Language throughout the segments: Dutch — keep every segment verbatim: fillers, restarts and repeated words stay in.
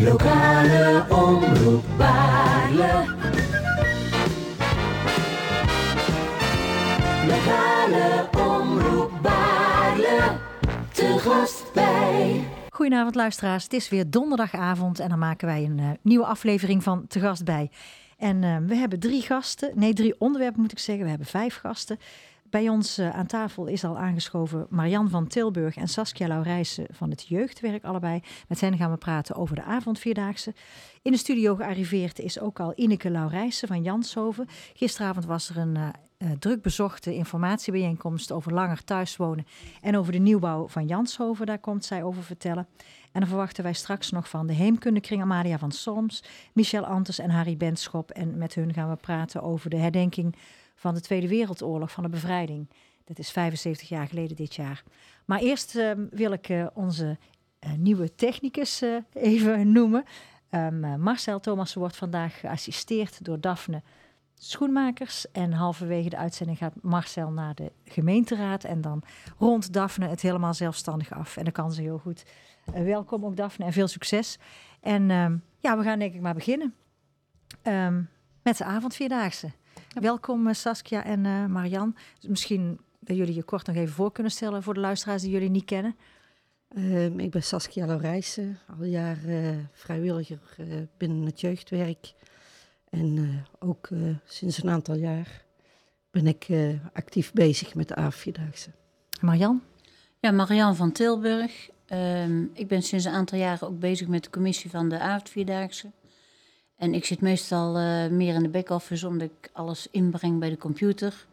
Lokale omroep Baarle. Lokale omroep Baarle. Te gast bij. Goedenavond luisteraars, het is weer donderdagavond en dan maken wij een uh, nieuwe aflevering van Te Gast Bij. En uh, we hebben drie gasten, nee drie onderwerpen moet ik zeggen, we hebben vijf gasten. Bij ons uh, aan tafel is al aangeschoven Marian van Tilburg en Saskia Laurijsen van het Jeugdwerk allebei. Met hen gaan we praten over de avondvierdaagse. In de studio gearriveerd is ook al Ineke Laurijsen van Janshoven. Gisteravond was er een uh, uh, druk bezochte informatiebijeenkomst over langer thuiswonen en over de nieuwbouw van Janshoven. Daar komt zij over vertellen. En dan verwachten wij straks nog van de Heemkundekring Amalia van Solms, Michel Antes en Harry Benschop. En met hun gaan we praten over de herdenking van de Tweede Wereldoorlog, van de bevrijding. Dat is vijfenzeventig jaar geleden dit jaar. Maar eerst uh, wil ik uh, onze uh, nieuwe technicus uh, even noemen. Um, uh, Marcel Thomassen wordt vandaag geassisteerd door Daphne Schoenmakers. En halverwege de uitzending gaat Marcel naar de gemeenteraad. En dan rondt Daphne het helemaal zelfstandig af. En dat kan ze heel goed. Uh, welkom ook Daphne en veel succes. En um, ja, we gaan denk ik maar beginnen. Um, met de avondvierdaagse. Ja. Welkom uh, Saskia en uh, Marian. Dus misschien dat jullie je kort nog even voor kunnen stellen voor de luisteraars die jullie niet kennen. Uh, ik ben Saskia Laurijsen, al jaren uh, vrijwilliger uh, binnen het jeugdwerk. En uh, ook uh, sinds een aantal jaar ben ik uh, actief bezig met de avondvierdaagse. Marian? Ja, Marian van Tilburg. Uh, ik ben sinds een aantal jaren ook bezig met de commissie van de avondvierdaagse. En ik zit meestal uh, meer in de back-office, omdat ik alles inbreng bij de computer.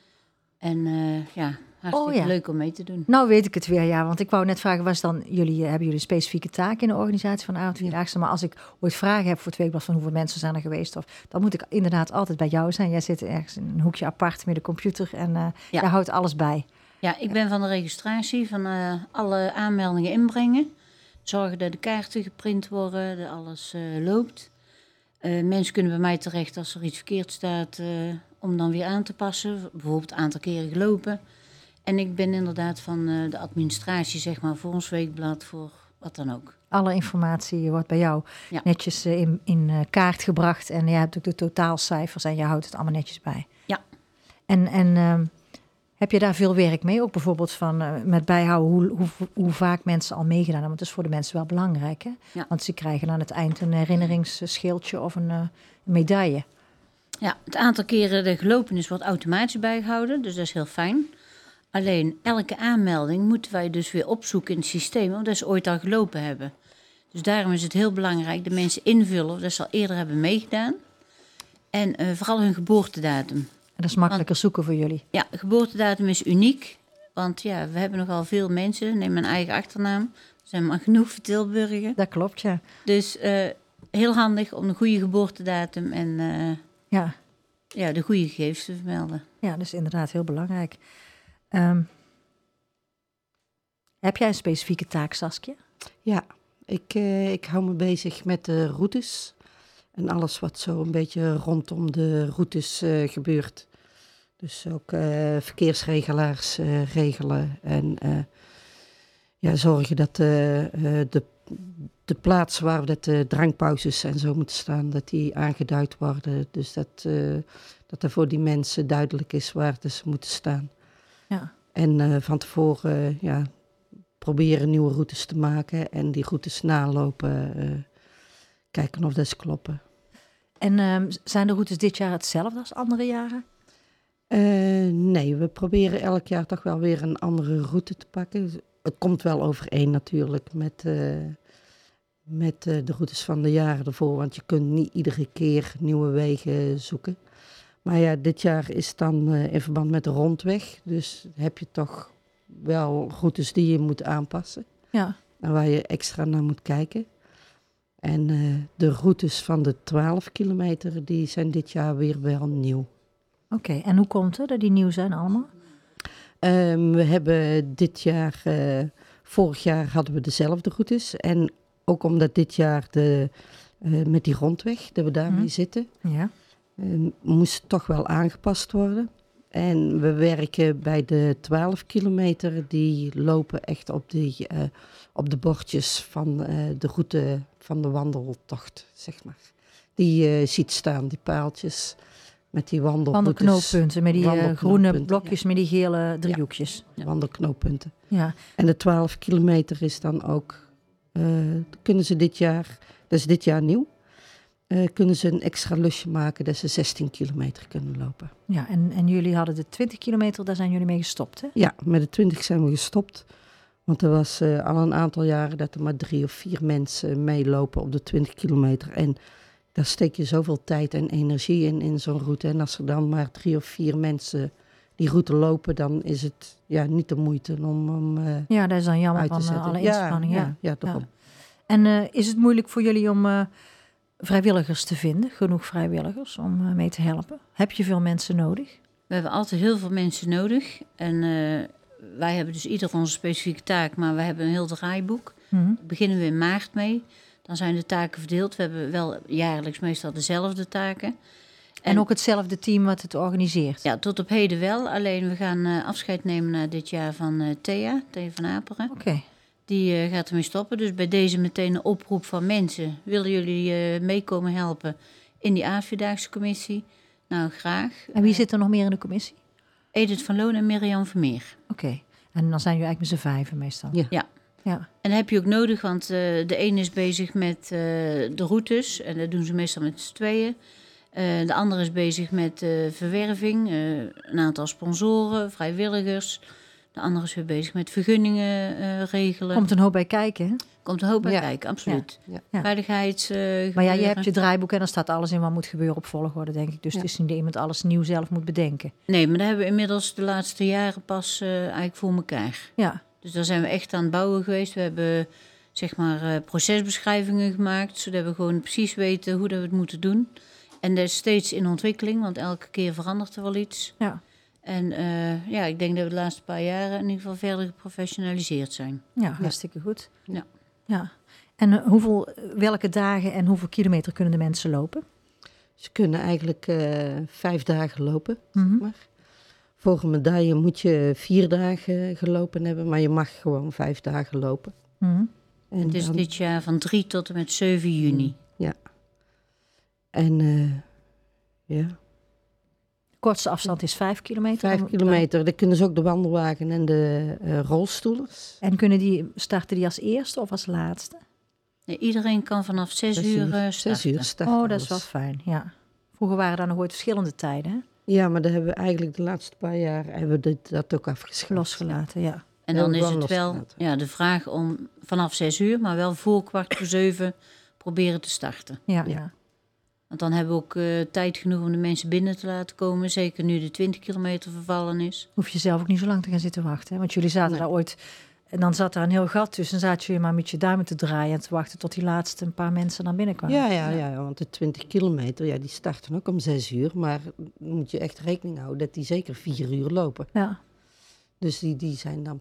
En uh, ja, hartstikke oh, ja. leuk om mee te doen. Nou weet ik het weer, ja. Want ik wou net vragen, was dan jullie, hebben jullie een specifieke taak in de organisatie van de avondvierdaagse? Maar als ik ooit vragen heb voor het weekblad van hoeveel mensen zijn er geweest, of, dan moet ik inderdaad altijd bij jou zijn. Jij zit ergens in een hoekje apart met de computer en uh, ja. jij houdt alles bij. Ja, ik ben van de registratie, van uh, alle aanmeldingen inbrengen. Zorgen dat de kaarten geprint worden, dat alles uh, loopt. Uh, mensen kunnen bij mij terecht als er iets verkeerd staat, uh, om dan weer aan te passen. Bijvoorbeeld een aantal keren gelopen. En ik ben inderdaad van uh, de administratie, zeg maar, voor ons weekblad, voor wat dan ook. Alle informatie wordt bij jou ja. netjes uh, in, in uh, kaart gebracht. En jij hebt ook de totaalcijfers en je houdt het allemaal netjes bij. Ja. En, en uh, heb je daar veel werk mee? Ook bijvoorbeeld van uh, met bijhouden hoe, hoe, hoe vaak mensen al meegedaan hebben. Want dat is voor de mensen wel belangrijk, hè? Ja. Want ze krijgen aan het eind een herinneringsschildje of een, uh, een medaille. Ja, het aantal keren dat gelopen is wordt automatisch bijgehouden. Dus dat is heel fijn. Alleen elke aanmelding moeten wij dus weer opzoeken in het systeem, omdat ze ooit al gelopen hebben. Dus daarom is het heel belangrijk dat mensen invullen of dat ze al eerder hebben meegedaan. En uh, vooral hun geboortedatum. En dat is makkelijker want, zoeken voor jullie. Ja, geboortedatum is uniek. Want ja, we hebben nogal veel mensen. Neem mijn eigen achternaam. Er zijn maar genoeg voor Tilburgen. Dat klopt, ja. Dus uh, heel handig om een goede geboortedatum en uh, ja. Ja, de goede gegevens te vermelden. Ja, dat is inderdaad heel belangrijk. Um, heb jij een specifieke taak, Saskia? Ja, ik, uh, ik hou me bezig met de routes. En alles wat zo een beetje rondom de routes uh, gebeurt. Dus ook uh, verkeersregelaars uh, regelen. En uh, ja, zorgen dat uh, uh, de, de plaats waar dat de drankpauzes en zo moeten staan, dat die aangeduid worden. Dus dat, uh, dat er voor die mensen duidelijk is waar ze moeten staan. Ja. En uh, van tevoren uh, ja, proberen nieuwe routes te maken en die routes nalopen. Uh, kijken of dat ze kloppen. En uh, zijn de routes dit jaar hetzelfde als andere jaren? Uh, nee, we proberen elk jaar toch wel weer een andere route te pakken. Het komt wel overeen natuurlijk met, uh, met uh, de routes van de jaren ervoor. Want je kunt niet iedere keer nieuwe wegen zoeken. Maar ja, dit jaar is het dan uh, in verband met de rondweg. Dus heb je toch wel routes die je moet aanpassen. Ja. En waar je extra naar moet kijken. En uh, de routes van de twaalf kilometer, die zijn dit jaar weer wel nieuw. Oké, okay, en hoe komt het dat die nieuw zijn allemaal? Um, we hebben dit jaar, uh, vorig jaar hadden we dezelfde routes. En ook omdat dit jaar de, uh, met die rondweg, dat we daarmee hmm. zitten, ja. uh, moest het toch wel aangepast worden. En we werken bij de twaalf kilometer, die lopen echt op, die, uh, op de bordjes van uh, de route van de wandeltocht, zeg maar. Die je ziet staan, die paaltjes met die wandelroutes. Wandelknooppunten, met die uh, groene Wandelknooppunten, blokjes, ja. met die gele driehoekjes. Ja, wandelknooppunten. Ja. En de twaalf kilometer is dan ook, uh, kunnen ze dit jaar, dat is dit jaar nieuw, uh, kunnen ze een extra lusje maken dat ze zestien kilometer kunnen lopen. Ja, en, en jullie hadden de twintig kilometer, daar zijn jullie mee gestopt, hè? Ja, met de twintig zijn we gestopt. Want er was uh, al een aantal jaren dat er maar drie of vier mensen meelopen op de twintig kilometer. En daar steek je zoveel tijd en energie in, in zo'n route. En als er dan maar drie of vier mensen die route lopen, dan is het ja, niet de moeite om hem uh, Ja, dat is dan jammer uit te van uh, zetten. alle Ja, inspanning. Ja, ja, ja, daarom. Ja. En uh, is het moeilijk voor jullie om uh, vrijwilligers te vinden? Genoeg vrijwilligers om uh, mee te helpen? Heb je veel mensen nodig? We hebben altijd heel veel mensen nodig. En uh, wij hebben dus ieder onze specifieke taak, maar we hebben een heel draaiboek. Mm-hmm. Daar beginnen we in maart mee. Dan zijn de taken verdeeld. We hebben wel jaarlijks meestal dezelfde taken. En, En ook hetzelfde team wat het organiseert? ja, tot op heden wel. Alleen we gaan uh, afscheid nemen na dit jaar van uh, Thea, Thea van Aperen. Oké. Okay. Die uh, gaat ermee stoppen. Dus bij deze meteen een oproep van mensen. Willen jullie uh, meekomen helpen in die A-vierdaagse commissie? Nou, graag. En wie zit er nog meer in de commissie? Edith van Loon en Mirjam Vermeer. Oké. Okay. En dan zijn jullie eigenlijk met z'n vijven meestal? Ja. Ja. Ja. En dat heb je ook nodig, want uh, de een is bezig met uh, de routes. En dat doen ze meestal met z'n tweeën. Uh, de andere is bezig met uh, verwerving. Uh, een aantal sponsoren, vrijwilligers. De andere is weer bezig met vergunningen uh, regelen. Komt een hoop bij kijken, hè? Komt een hoop bij Ja. kijken, absoluut. Ja. Ja. Veiligheids. Uh, Maar ja, je gebeuren. hebt je draaiboek en daar staat alles in wat moet gebeuren op volgorde, denk ik. Dus Ja. het is niet dat iemand alles nieuw zelf moet bedenken. Nee, maar dat hebben we inmiddels de laatste jaren pas uh, eigenlijk voor elkaar. Ja. Dus daar zijn we echt aan het bouwen geweest. We hebben zeg maar uh, procesbeschrijvingen gemaakt, zodat we gewoon precies weten hoe dat we het moeten doen. En dat is steeds in ontwikkeling, want elke keer verandert er wel iets. Ja. En uh, ja, ik denk dat we de laatste paar jaren in ieder geval verder geprofessionaliseerd zijn. Ja, hartstikke goed. Ja. Ja. En uh, hoeveel, welke dagen en hoeveel kilometer kunnen de mensen lopen? Ze kunnen eigenlijk uh, vijf dagen lopen. Mm-hmm. Zeg maar. Voor een medaille moet je vier dagen gelopen hebben, maar je mag gewoon vijf dagen lopen. Mm-hmm. En Het is dan, dit jaar van drie tot en met zeven juni. Ja. En uh, ja, De kortste afstand is vijf kilometer. vijf kilometer. Dan kunnen ze ook de wandelwagen en de uh, rolstoelers. En kunnen die, starten die als eerste of als laatste? Nee, iedereen kan vanaf zes, Zes uur uur, uh, starten. Zes uur starten. Oh, dat is wel alles. fijn, ja. Vroeger waren daar nog ooit verschillende tijden, hè? Ja, maar daar hebben we eigenlijk de laatste paar jaar hebben we dit, dat ook afgeschaft. Losgelaten, ja. En Ja, dan is gewoon het wel losgelaten. ja, de vraag om vanaf zes uur, maar wel voor kwart voor zeven proberen te starten. Ja, Ja. ja. Want dan hebben we ook uh, tijd genoeg om de mensen binnen te laten komen. Zeker nu de twintig kilometer vervallen is. Hoef je zelf ook niet zo lang te gaan zitten wachten. Hè? Want jullie zaten Nee. daar ooit... En dan zat er een heel gat tussen. Dan zaten jullie maar met je duimen te draaien... en te wachten tot die laatste een paar mensen naar binnen kwamen. Ja, ja, ja, want de twintig kilometer, ja, die starten ook om zes uur. Maar dan moet je echt rekening houden dat die zeker vier uur lopen. Ja, Dus die, die zijn dan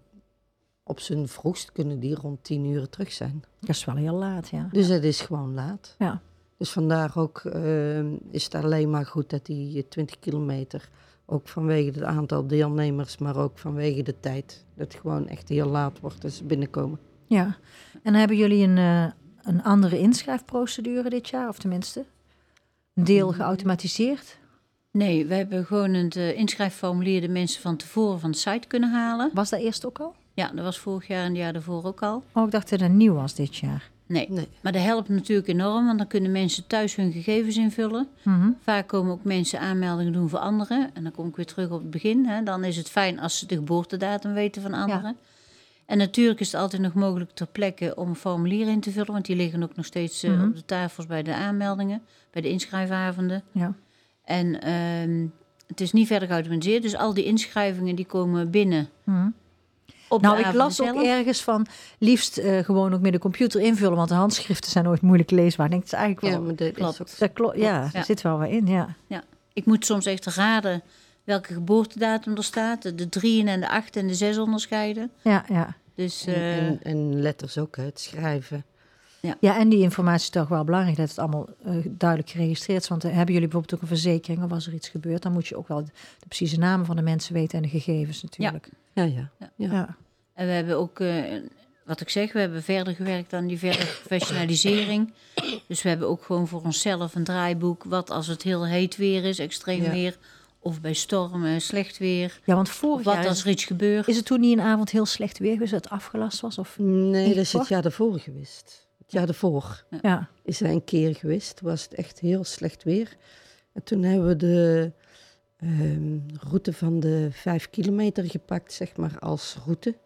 op zijn vroegst kunnen die rond tien uur terug zijn. dat is wel heel laat, ja. Dus het is gewoon laat. Ja, Dus vandaar ook uh, is het alleen maar goed dat die twintig kilometer, ook vanwege het aantal deelnemers, maar ook vanwege de tijd, dat het gewoon echt heel laat wordt als ze binnenkomen. ja. En hebben jullie een, uh, een andere inschrijfprocedure dit jaar? Of tenminste, een deel geautomatiseerd? Nee, we hebben gewoon het uh, inschrijfformulier de mensen van tevoren van de site kunnen halen. Was dat eerst ook al? Ja, dat was vorig jaar en het jaar daarvoor ook al. Oh, ik dacht dat het nieuw was dit jaar. Nee, Nee. maar dat helpt natuurlijk enorm, want dan kunnen mensen thuis hun gegevens invullen. Mhm. Vaak komen ook mensen aanmeldingen doen voor anderen. En dan kom ik weer terug op het begin. Hè. Dan is het fijn als ze de geboortedatum weten van anderen. En natuurlijk is het altijd nog mogelijk ter plekke om een formulier in te vullen. Want die liggen ook nog steeds uh, Mhm. op de tafels bij de aanmeldingen, bij de inschrijfavonden. Ja. En ehm, het is niet verder geautomatiseerd. Dus al die inschrijvingen die komen binnen Mhm. op Nou, de ik avond las ook zelf. ergens van liefst uh, gewoon ook met de computer invullen, want de handschriften zijn nooit moeilijk leesbaar. Ik denk, het is eigenlijk Ja, wel... maar dat klopt. is ook... dat klo- ja, Ja. er zit wel wat in, ja. Ik moet soms echt raden welke geboortedatum er staat. De drieën en de acht en de zes onderscheiden. Ja, ja. Dus En, eh, en, en letters ook, hè, het schrijven. Ja, en die informatie is toch wel belangrijk dat het allemaal uh, duidelijk geregistreerd is. Want uh, hebben jullie bijvoorbeeld ook een verzekering of was er iets gebeurd, dan moet je ook wel de, de precieze namen van de mensen weten en de gegevens natuurlijk. Ja, ja. Ja. ja. Ja. En we hebben ook uh, wat ik zeg, we hebben verder gewerkt aan die verdere professionalisering. Dus we hebben ook gewoon voor onszelf een draaiboek. Wat als het heel heet weer is, extreem Ja. weer. Of bij stormen, slecht weer. Ja, want Of vorig wat jaar als is, er iets gebeurt. is het toen niet een avond heel slecht weer geweest dat het afgelast was? Of? Nee, dat is Toch? het jaar daarvoor geweest. Het jaar daarvoor Ja. is er een keer geweest. Toen was het echt heel slecht weer. En toen hebben we de ehm, route van de vijf kilometer gepakt, zeg maar, als route.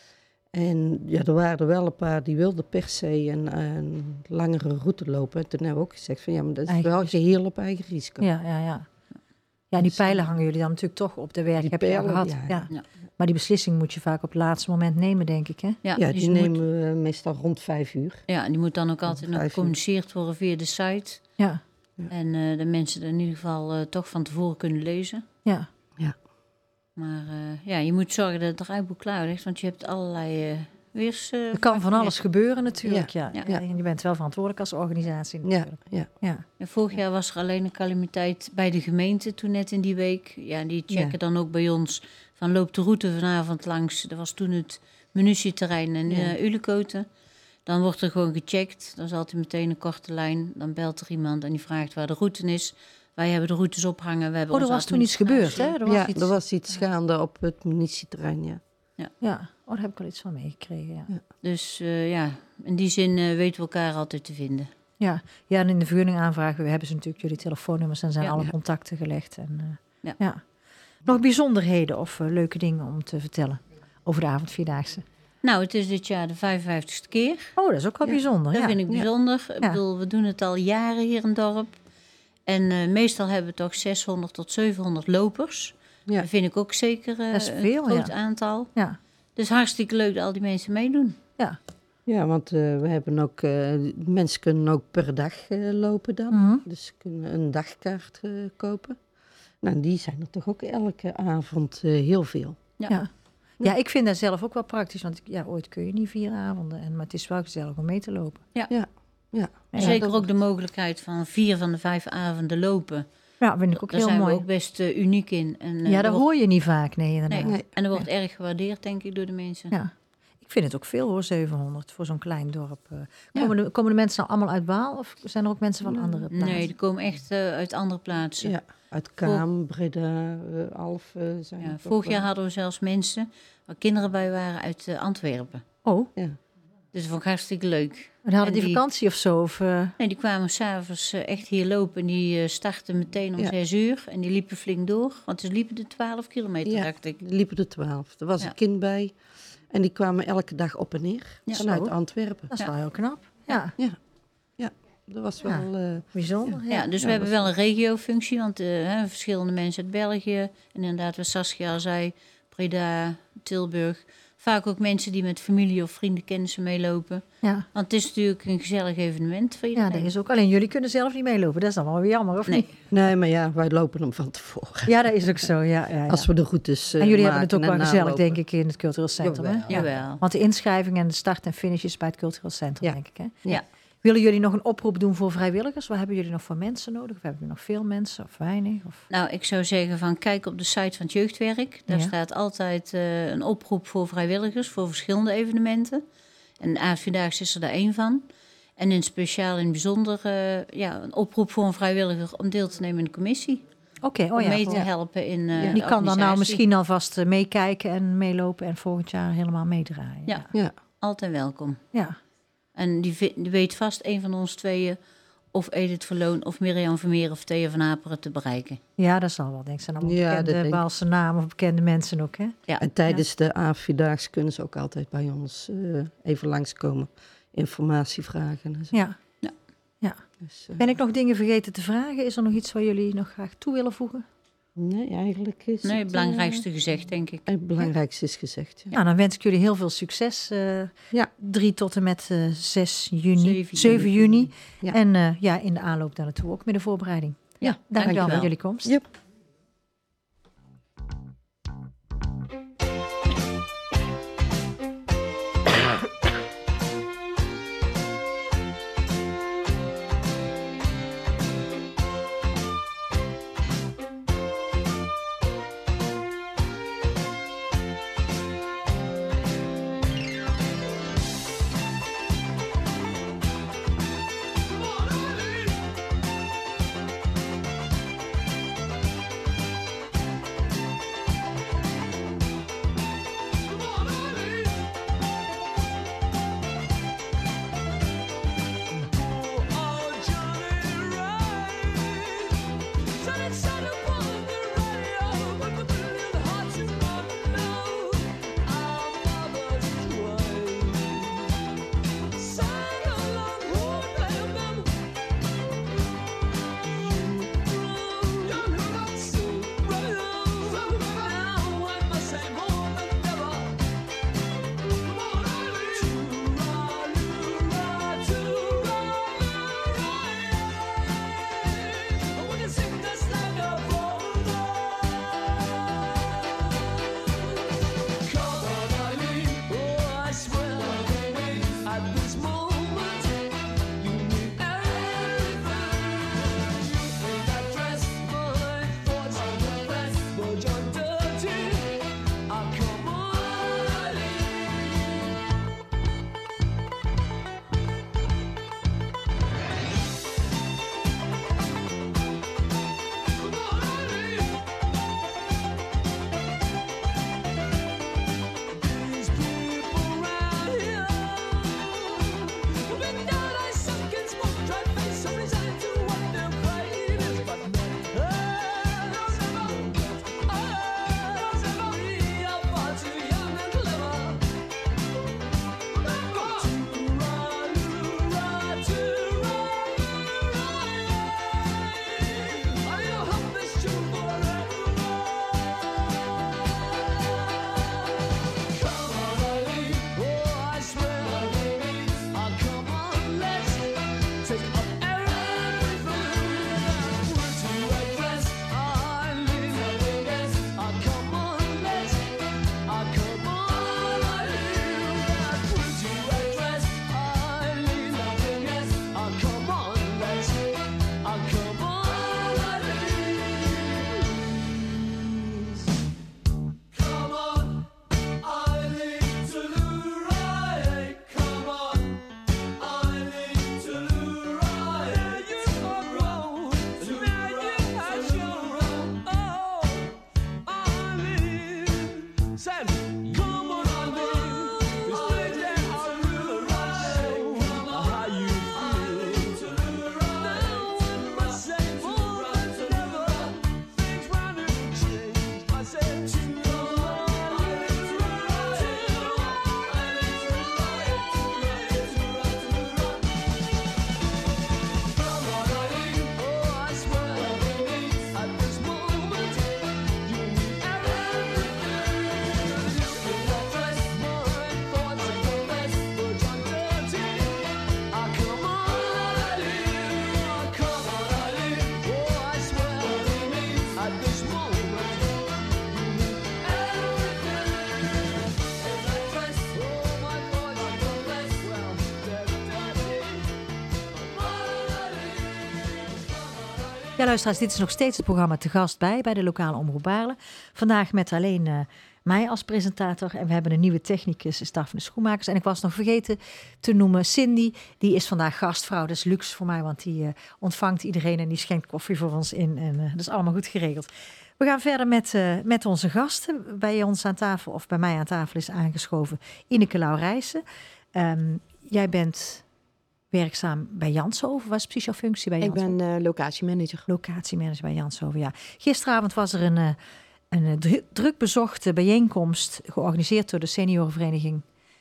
En ja, er waren er wel een paar die wilden per se een, een langere route lopen. En toen hebben we ook gezegd van ja, maar dat is Eigen wel risico. geheel op eigen risico. Ja, ja, ja. Ja, die pijlen hangen jullie dan natuurlijk toch op de werk. Die Heb je al pijlen, gehad. ja. Ja. Ja. Maar die beslissing moet je vaak op het laatste moment nemen, denk ik. Hè? Ja, Ja, dus die je nemen moet, we meestal rond vijf uur. ja, en die moet dan ook altijd nog vijf uur. gecommuniceerd worden via de site. Ja, En eh, de mensen er in ieder geval eh, toch van tevoren kunnen lezen. ja. Maar eh, ja, je moet zorgen dat het draaiboek klaar ligt. Want je hebt allerlei uh, weers... eh, Er kan van alles gebeuren natuurlijk. Ja. Ja. Ja. En je bent wel verantwoordelijk als organisatie Ja, natuurlijk. ja. Ja. En vorig jaar was er alleen een calamiteit bij de gemeente toen net in die week. Ja, die checken Ja. dan ook bij ons van loopt de route vanavond langs. Dat was toen het munitieterrein in Ja. uh, Ulekoten. Dan wordt er gewoon gecheckt. Dan is altijd meteen een korte lijn. Dan belt er iemand en die vraagt waar de route is. Wij hebben de routes ophangen. We hebben Oh, er onze was toen iets gebeurd, hè? Er was ja, iets... er was iets gaande op het munitieterrein, ja. Ja, oh, daar heb ik al iets van meegekregen. Ja. Ja. Dus uh, ja, in die zin uh, weten we elkaar altijd te vinden. Ja. Ja, en in de vergunningaanvraag we hebben ze natuurlijk jullie telefoonnummers en zijn Ja. alle Ja. contacten gelegd. En, uh, Ja. ja. Nog bijzonderheden of uh, leuke dingen om te vertellen over de avondvierdaagse? Nou, het is dit jaar de vijfenvijftigste keer. Oh, dat is ook wel Ja. bijzonder. Dat Ja. vind ik bijzonder. Ik Ja. bedoel, we doen het al jaren hier in het dorp. En uh, meestal hebben we toch zeshonderd tot zevenhonderd lopers. Ja. Dat vind ik ook zeker uh, Dat is veel, een groot ja. aantal. Ja. Dus hartstikke leuk dat al die mensen meedoen. Ja. Ja, want uh, we hebben ook, uh, mensen kunnen ook per dag uh, lopen dan. Mhm. Dus ze kunnen een dagkaart uh, kopen. Nou, die zijn er toch ook elke avond uh, heel veel. Ja. Ja. Ja, ik vind dat zelf ook wel praktisch. Want ik- ja, ooit kun je niet vier avonden. En, maar het is wel gezellig om mee te lopen. Ja, ja. Ja, Zeker dat- ook de mogelijkheid van vier van de vijf avonden lopen. Ja, vind ik ook Daar heel zijn mooi. we ook best uh, uniek in. En, uh, Ja, er dat wordt- hoor je niet vaak. Nee, inderdaad. Nee. Nee. En dat wordt erg gewaardeerd, denk ik, door de mensen. Ja. Ik vind het ook veel hoor, zevenhonderd voor zo'n klein dorp. eh. Komen, de, komen de mensen nou allemaal uit Baal of zijn er ook mensen van andere plaatsen? Nee, die komen echt uh, uit andere plaatsen. Ja, uit Kaam, Breda, uh, Alphen zijn Ja, er toch vorig wel. jaar hadden we zelfs mensen waar kinderen bij waren uit uh, Antwerpen. Oh, Ja. Dus dat vond ik hartstikke leuk. en hadden En die die- vakantie of zo? Of, eh, Nee, die kwamen s'avonds uh, echt hier lopen. En die uh, startten meteen om Ja. zes uur. En die liepen flink door. Want ze liepen de twaalf kilometer, Ja. dacht ik. Er liepen er twaalf. Er was Ja. een kind bij. En die kwamen elke dag op en neer. Ja. Vanuit Zo. Antwerpen. dat is Ja. wel heel knap. Ja, Dat was Ja. wel... uh, bijzonder. Ja, Ja. dus Ja, we hebben dat wel een regiofunctie. Want uh, hè, verschillende mensen uit België. En inderdaad, wat Saskia al zei. Breda, Tilburg. Vaak ook mensen die met familie of vrienden, kennissen meelopen. Ja. Want het is natuurlijk een gezellig evenement voor Ja, iedereen. dat is ook. Alleen jullie kunnen zelf niet meelopen. Dat is dan wel weer jammer, of Nee. niet? nee, maar ja, wij lopen hem van tevoren. Ja, dat is ook zo. Ja, ja, ja. Als we de routes uh, En jullie hebben het ook maken wel en gezellig, nalopen. denk ik, in het cultureel centrum. Hè? Jawel. Ja. Jawel. Want de inschrijving en de start en finish is bij het cultureel centrum, Ja. denk ik. Hè? Ja. Willen jullie nog een oproep doen voor vrijwilligers? Wat hebben jullie nog voor mensen nodig? Of hebben jullie nog veel mensen of weinig? Of... Nou, ik zou zeggen van kijk op de site van het jeugdwerk. Daar Ja. staat altijd uh, een oproep voor vrijwilligers voor verschillende evenementen. En avondvierdaagse is er daar één van. En in speciaal in het bijzonder uh, ja, een oproep voor een vrijwilliger om deel te nemen in de commissie. Oké, oh om ja. mee te voor- helpen in uh, Ja. de Die kan dan nou organisatie. misschien alvast uh, meekijken en meelopen en volgend jaar helemaal meedraaien. Ja. Ja. Altijd welkom. Ja. En die, vi- die weet vast een van ons tweeën of Edith Verloon of Mirjam Vermeer of Thea van Aperen te bereiken. Ja, dat zal wel, denk ik. Zijn allemaal Ja, dat bekende denk ik. Baalse namen of bekende mensen ook, hè? Ja. En tijdens de A V Vierdaagse kunnen ze ook altijd bij ons uh, even langskomen. Informatie vragen en zo. Ja. Dus, uh, Ben ik nog dingen vergeten te vragen? Is er nog iets waar jullie nog graag toe willen voegen? nee, eigenlijk is Nee, het het... belangrijkste gezegd, denk ik. uh, het belangrijkste is gezegd, ja. Nou, dan wens ik jullie heel veel succes. uh, Ja. drie tot en met uh, zes juni. Zeven zeven juni. Ja. En uh, ja, in de aanloop daar naartoe ook met de voorbereiding. Ja, Dank u wel dankjewel. voor jullie komst. Yep. Ja, luisteraars, dit is nog steeds het programma Te Gast Bij, bij de lokale Omroep Baarle. Vandaag met alleen uh, mij als presentator en we hebben een nieuwe technicus, is Daphne Schoenmakers. En ik was nog vergeten te noemen Cindy, die is vandaag gastvrouw. Dat is luxe voor mij, want die uh, ontvangt iedereen en die schenkt koffie voor ons in. En uh, dat is allemaal goed geregeld. We gaan verder met, uh, met onze gasten. Bij ons aan tafel, of bij mij aan tafel, is aangeschoven Ineke Laurijsen. Um, jij bent werkzaam bij Janshoven. Wat is precies jouw functie bij Janshoven? Ik ben uh, locatiemanager. Locatiemanager bij Janshoven, ja. Gisteravond was er een, uh, een uh, druk bezochte bijeenkomst georganiseerd door de seniorenvereniging.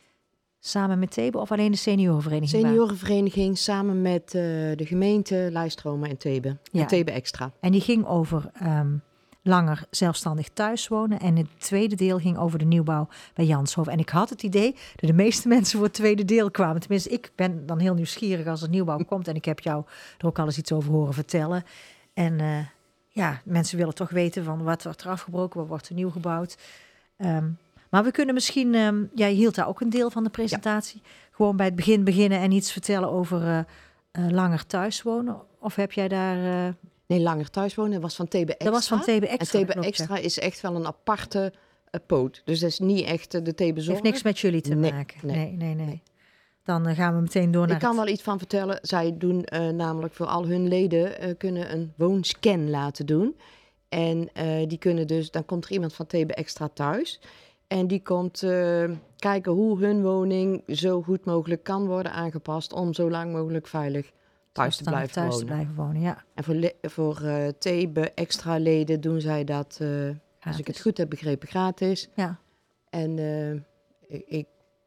Samen met Thebe of alleen de seniorenvereniging? Seniorenvereniging samen met uh, de gemeente Lijstromen en Thebe. Ja. En Thebe Extra. En die ging over um, langer zelfstandig thuis wonen. En het tweede deel ging over de nieuwbouw bij Janshoven. En ik had het idee dat de meeste mensen voor het tweede deel kwamen. Tenminste, ik ben dan heel nieuwsgierig als er nieuwbouw komt. En ik heb jou er ook al eens iets over horen vertellen. En uh, ja, mensen willen toch weten van wat wordt er afgebroken, wat wordt er nieuw gebouwd. Um, maar we kunnen misschien, um, jij hield daar ook een deel van de presentatie. Ja. Gewoon bij het begin beginnen en iets vertellen over uh, uh, langer thuis wonen. Of heb jij daar... Uh, Nee, langer thuis wonen. Dat was van Thebe Extra. Dat was van Thebe Extra. En Thebe Extra is echt wel een aparte uh, poot. Dus dat is niet echt uh, de Thebe Zorg. Heeft niks met jullie te nee, maken. Nee, nee, nee. nee. Dan uh, gaan we meteen door naar Ik kan het... wel iets van vertellen. Zij doen uh, namelijk voor al hun leden uh, kunnen een woonscan laten doen. En uh, die kunnen dus, dan komt er iemand van Thebe Extra thuis. En die komt uh, kijken hoe hun woning zo goed mogelijk kan worden aangepast om zo lang mogelijk veilig thuis te blijven thuis wonen. te blijven wonen, ja. En voor, le- voor uh, Thebe extra leden doen zij dat, uh, als ik het goed heb begrepen, gratis. Ja. En uh, ik, ik,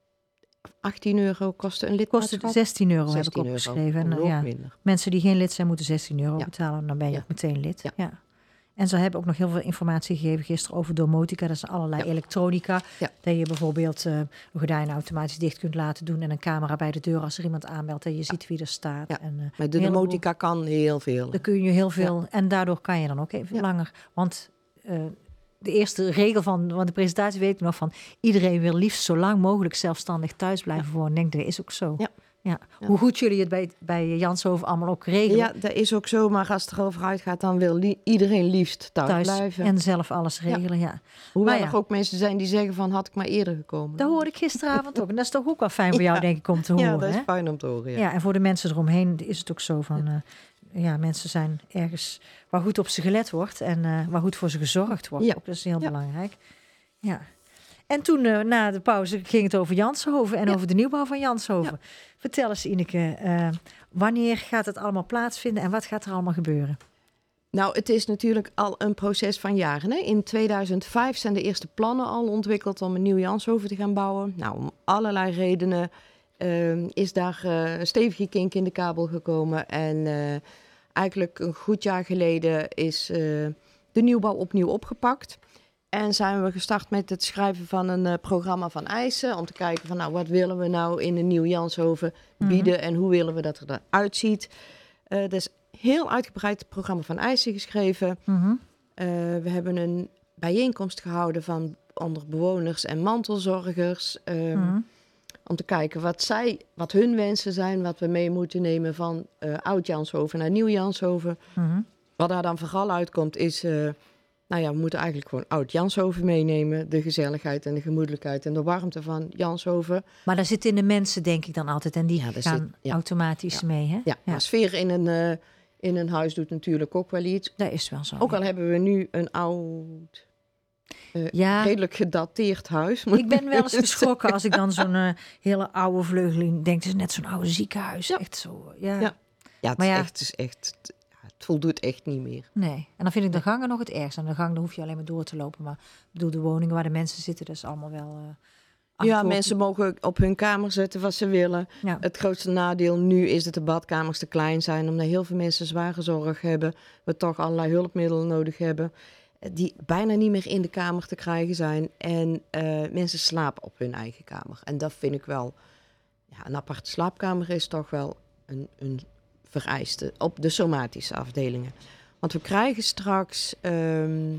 achttien euro kostte een lidmaatschap. Kostte zestien euro, zestien heb ik euro. opgeschreven. En, uh, ja, minder. mensen die geen lid zijn moeten zestien euro Ja. betalen. Dan ben je Ja. ook meteen lid. Ja. Ja. En ze hebben ook nog heel veel informatie gegeven gisteren over domotica. Dat is allerlei Ja. elektronica. Ja. Dat je bijvoorbeeld uh, een gordijn automatisch dicht kunt laten doen. En een camera bij de deur als er iemand aanbelt. Dat je ziet wie er staat. Ja. En, uh, Maar de heleboel- domotica kan heel veel. Dan kun je heel veel. Ja. En daardoor kan je dan ook even Ja. langer. Want uh, de eerste regel van, van de presentatie weet ik nog van... iedereen wil liefst zo lang mogelijk zelfstandig thuis blijven ja. wonen. Ik denk, dat is ook zo. Ja. Ja. Ja. Hoe goed jullie het bij, bij Janshoven allemaal ook regelen. Ja, dat is ook zo. Maar als het erover uitgaat, dan wil li- iedereen liefst thuis, thuis blijven. en zelf alles regelen, ja. ja. Hoewel maar ja. er ook mensen zijn die zeggen van, had ik maar eerder gekomen. Dat hoorde ik gisteravond ook. En dat is toch ook wel fijn voor jou, Ja. denk ik, om te Ja, horen. dat is hè? fijn om te horen, ja. Ja, en voor de mensen eromheen is het ook zo van... Uh, ja, mensen zijn ergens waar goed op ze gelet wordt... en uh, waar goed voor ze gezorgd wordt. Ja. Ook, dat is heel Ja. belangrijk. Ja. En toen, uh, na de pauze, ging het over Janshoven... en Ja. over de nieuwbouw van Janshoven. Ja. Vertel eens, Ineke, uh, wanneer gaat het allemaal plaatsvinden... en wat gaat er allemaal gebeuren? Nou, het is natuurlijk al een proces van jaren. Hè? In tweeduizend vijf zijn de eerste plannen al ontwikkeld om een nieuw Janshoven te gaan bouwen. Nou, om allerlei redenen uh, is daar uh, een stevige kink in de kabel gekomen. En uh, eigenlijk een goed jaar geleden is uh, de nieuwbouw opnieuw opgepakt. En zijn we gestart met het schrijven van een uh, programma van eisen. Om te kijken van, nou, wat willen we nou in een nieuw Janshoven bieden mm-hmm. en hoe willen we dat er eruit ziet. Uh, dat is heel uitgebreid programma van eisen geschreven. Mm-hmm. Uh, we hebben een bijeenkomst gehouden van onder bewoners en mantelzorgers. Um, mm-hmm. Om te kijken wat, zij, wat hun wensen zijn, wat we mee moeten nemen van uh, oud Janshoven naar nieuw Janshoven. Mm-hmm. Wat daar dan vooral uitkomt is... Uh, nou ja, we moeten eigenlijk gewoon oud Janshoven meenemen. De gezelligheid en de gemoedelijkheid en de warmte van Janshoven. Maar daar zitten in de mensen, denk ik dan altijd. En die ja, gaan zit, ja. automatisch ja. mee, hè? Ja, ja. maar sfeer in een, uh, in een huis doet natuurlijk ook wel iets. Dat is wel zo. Ook ja. al hebben we nu een oud, uh, ja. redelijk gedateerd huis. Ik ben wel eens geschrokken als ik dan zo'n uh, hele oude vleugeling denk. Het is net zo'n oude ziekenhuis. Ja. Echt zo, ja. Ja, ja het, maar is ja. echt, het is echt... Het voldoet echt niet meer. Nee. En dan vind ik de gangen nog het ergst. En de gang, dan hoef je alleen maar door te lopen. Maar ik bedoel, de woningen waar de mensen zitten, dat is allemaal wel... Uh, ja, mensen mogen op hun kamer zetten wat ze willen. Ja. Het grootste nadeel nu is dat de badkamers te klein zijn. Omdat heel veel mensen zware zorg hebben. We toch allerlei hulpmiddelen nodig hebben. Die bijna niet meer in de kamer te krijgen zijn. En uh, mensen slapen op hun eigen kamer. En dat vind ik wel... Ja, een aparte slaapkamer is toch wel een... een vereisten op de somatische afdelingen. Want we krijgen straks um,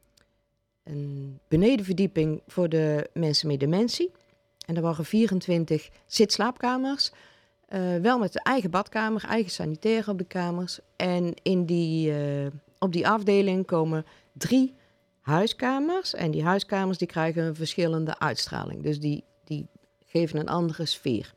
een benedenverdieping voor de mensen met dementie. En er waren vierentwintig zitslaapkamers. Uh, wel met de eigen badkamer, eigen sanitair op de kamers. En in die, uh, op die afdeling komen drie huiskamers. En die huiskamers die krijgen een verschillende uitstraling. Dus die, die geven een andere sfeer.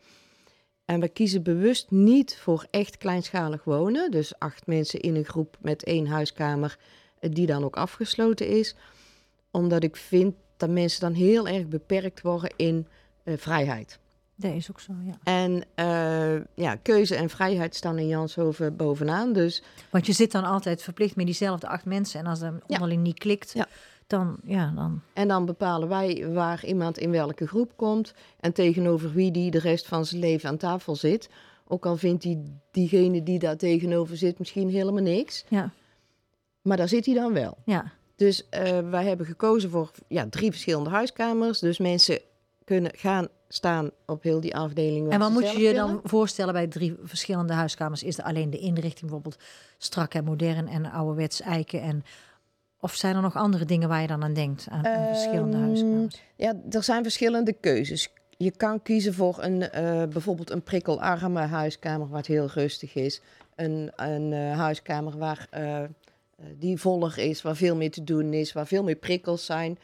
En we kiezen bewust niet voor echt kleinschalig wonen. Dus acht mensen in een groep met één huiskamer die dan ook afgesloten is. Omdat ik vind dat mensen dan heel erg beperkt worden in uh, vrijheid. Dat is ook zo, ja. En uh, ja, keuze en vrijheid staan in Janshoven bovenaan. Dus... Want je zit dan altijd verplicht met diezelfde acht mensen. En als dat onderling ja. niet klikt, ja. dan, ja, dan... En dan bepalen wij waar iemand in welke groep komt. En tegenover wie die de rest van zijn leven aan tafel zit. Ook al vindt die, diegene die daar tegenover zit misschien helemaal niks. Ja. Maar daar zit hij dan wel. Ja. Dus uh, wij hebben gekozen voor ja, drie verschillende huiskamers. Dus mensen kunnen gaan staan op heel die afdeling. En wat moet je je dan voorstellen bij drie verschillende huiskamers? Is er alleen de inrichting bijvoorbeeld strak en modern en ouderwets eiken? En, of zijn er nog andere dingen waar je dan aan denkt aan, aan um, verschillende huiskamers? Ja, er zijn verschillende keuzes. Je kan kiezen voor een, uh, bijvoorbeeld een prikkelarme huiskamer wat heel rustig is. Een, een uh, huiskamer waar, uh, die voller is, waar veel meer te doen is, waar veel meer prikkels zijn.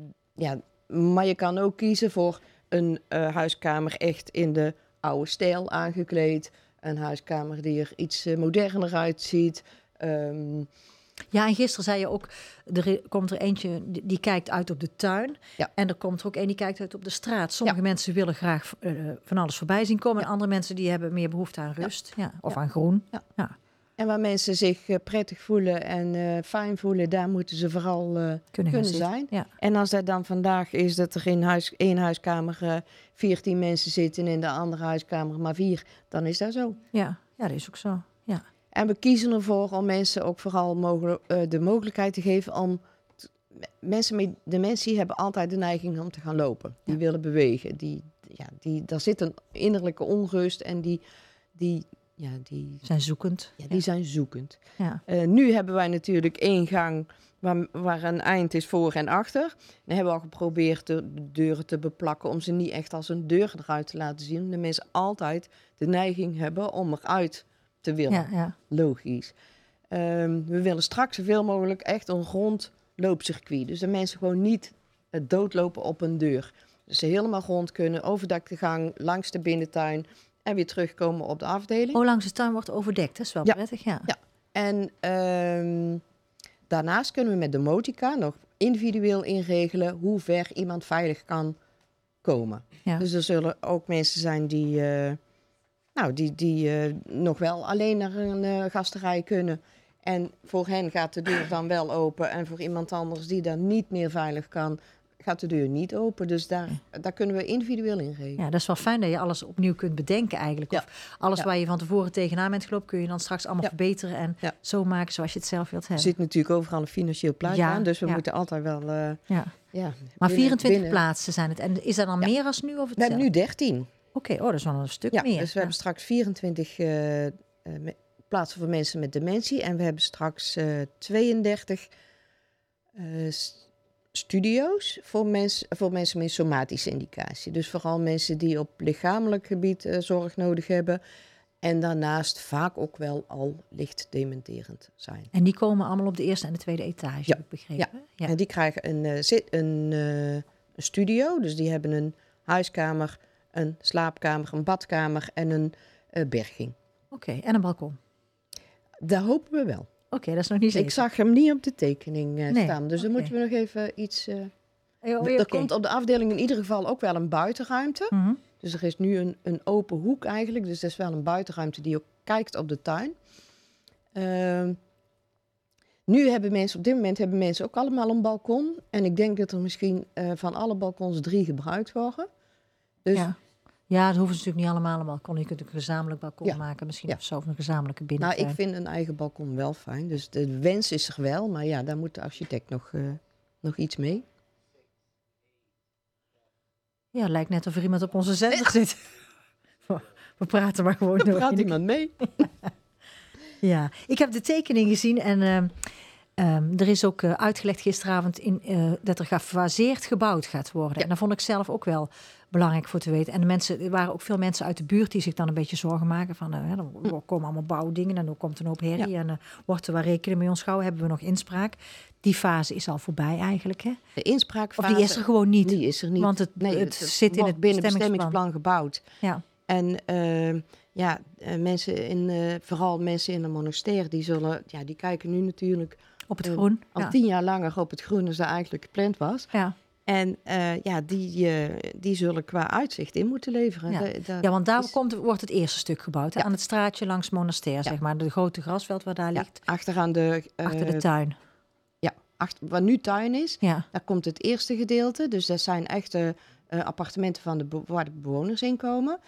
Ja, maar je kan ook kiezen voor een uh, huiskamer echt in de oude stijl aangekleed. Een huiskamer die er iets uh, moderner uitziet. Um... Ja, en gisteren zei je ook, er komt er eentje die, die kijkt uit op de tuin. Ja. En er komt er ook een die kijkt uit op de straat. Sommige ja. mensen willen graag uh, van alles voorbij zien komen. Ja. En andere mensen die hebben meer behoefte aan rust. Ja. Ja. Of ja. aan groen. Ja. Ja. En waar mensen zich uh, prettig voelen en uh, fijn voelen, daar moeten ze vooral uh, kunnen, kunnen zijn. Ja. En als dat dan vandaag is dat er in huis, één huiskamer uh, veertien mensen zitten en in de andere huiskamer maar vier, dan is dat zo. Ja, ja dat is ook zo. Ja. En we kiezen ervoor om mensen ook vooral mogelijk, uh, de mogelijkheid te geven om... T- mensen met dementie hebben altijd de neiging om te gaan lopen. Die ja. willen bewegen. Die, ja, die, daar zit een innerlijke onrust en die... die Ja, die zijn zoekend. Ja, die ja. zijn zoekend. Ja. Uh, nu hebben wij natuurlijk één gang waar, waar een eind is voor en achter. Dan hebben we al geprobeerd de, de deuren te beplakken om ze niet echt als een deur eruit te laten zien. De mensen altijd de neiging hebben om eruit te willen. Ja, ja. Logisch. Um, we willen straks zoveel mogelijk echt een rond loopcircuit. Dus de mensen gewoon niet uh, doodlopen op een deur. Dus ze helemaal rond kunnen, overdekte gang, langs de binnentuin... En weer terugkomen op de afdeling. Oh, langs de tuin wordt overdekt. Dat is wel ja. prettig, ja. ja. En um, daarnaast kunnen we met de Motica nog individueel inregelen hoe ver iemand veilig kan komen. Ja. Dus er zullen ook mensen zijn die, uh, nou, die, die uh, nog wel alleen naar een uh, gasterij kunnen. En voor hen gaat de deur dan wel open. En voor iemand anders die dan niet meer veilig kan... gaat de deur niet open, dus daar, ja. daar kunnen we individueel in regelen. Ja, dat is wel fijn dat je alles opnieuw kunt bedenken eigenlijk. Ja. Of alles ja. waar je van tevoren tegenaan bent gelopen... kun je dan straks allemaal ja. verbeteren en ja. zo maken zoals je het zelf wilt hebben. Er zit natuurlijk overal een financieel plaatje ja. aan, dus we ja. moeten altijd wel... Uh, ja. Ja, maar vierentwintig binnen. Plaatsen zijn het. En is dat dan ja. meer als nu? Of we hebben nu dertien. Oké, okay, oh, dat is wel een stuk ja, meer. Dus we ja. hebben straks vierentwintig uh, uh, plaatsen voor mensen met dementie... en we hebben straks uh, tweeëndertig... Uh, studio's voor, mens, voor mensen met somatische indicatie. Dus vooral mensen die op lichamelijk gebied uh, zorg nodig hebben. En daarnaast vaak ook wel al licht dementerend zijn. En die komen allemaal op de eerste en de tweede etage, ja. heb ik begrepen. Ja. ja, en die krijgen een, uh, zit, een, uh, een studio. Dus die hebben een huiskamer, een slaapkamer, een badkamer en een uh, berging. Oké, okay, en een balkon? Daar hopen we wel. Oké, okay, dat is nog niet zeker. Ik zag hem niet op de tekening uh, nee. staan. Dus okay. dan moeten we nog even iets... Uh, oh, oh, er okay. komt op de afdeling in ieder geval ook wel een buitenruimte. Mm-hmm. Dus er is nu een, een open hoek eigenlijk. Dus dat is wel een buitenruimte die ook kijkt op de tuin. Uh, nu hebben mensen, op dit moment hebben mensen ook allemaal een balkon. En ik denk dat er misschien uh, van alle balkons drie gebruikt worden. Dus ja. Ja, dat hoeven ze natuurlijk niet allemaal een balkon. Je kunt een gezamenlijk balkon ja. maken. Misschien ja. of zo, of een gezamenlijke binnentuin. Nou, ik vind een eigen balkon wel fijn. Dus de wens is er wel. Maar ja, daar moet de architect nog, uh, nog iets mee. Ja, het lijkt net of er iemand op onze zender zit. We praten maar gewoon door. Er praat iemand mee. Ja, ik heb de tekening gezien en uh, um, er is ook uh, uitgelegd gisteravond in, uh, dat er gefaseerd gebouwd gaat worden. Ja. En dat vond ik zelf ook wel belangrijk voor te weten. En de mensen, er waren ook veel mensen uit de buurt die zich dan een beetje zorgen maken van, uh, er komen allemaal bouwdingen en dan komt een hoop herrie ja. en uh, wordt er wel rekening mee ons gehouden, hebben we nog inspraak. Die fase is al voorbij eigenlijk, hè? De inspraakfase... Of die is er gewoon niet. Die is er niet. Want het, nee, het, het zit in het binnen bestemmingsplan. bestemmingsplan gebouwd. Ja. En uh, ja, uh, mensen in, uh, vooral mensen in de monasteer, die zullen, ja, die kijken nu natuurlijk op het uh, groen. al Ja. tien jaar langer op het groen als dat eigenlijk gepland was. Ja. En uh, ja, die, uh, die zullen qua uitzicht in moeten leveren. Ja, de, de, ja want daar is... komt, wordt het eerste stuk gebouwd. Hè? Ja. Aan het straatje langs het monasteer, ja. zeg maar. De grote grasveld waar daar ja, ligt. Achteraan de... Uh, achter de tuin. Ja, achter, waar nu tuin is. Ja. Daar komt het eerste gedeelte. Dus dat zijn echte uh, appartementen van de be- waar de bewoners in komen.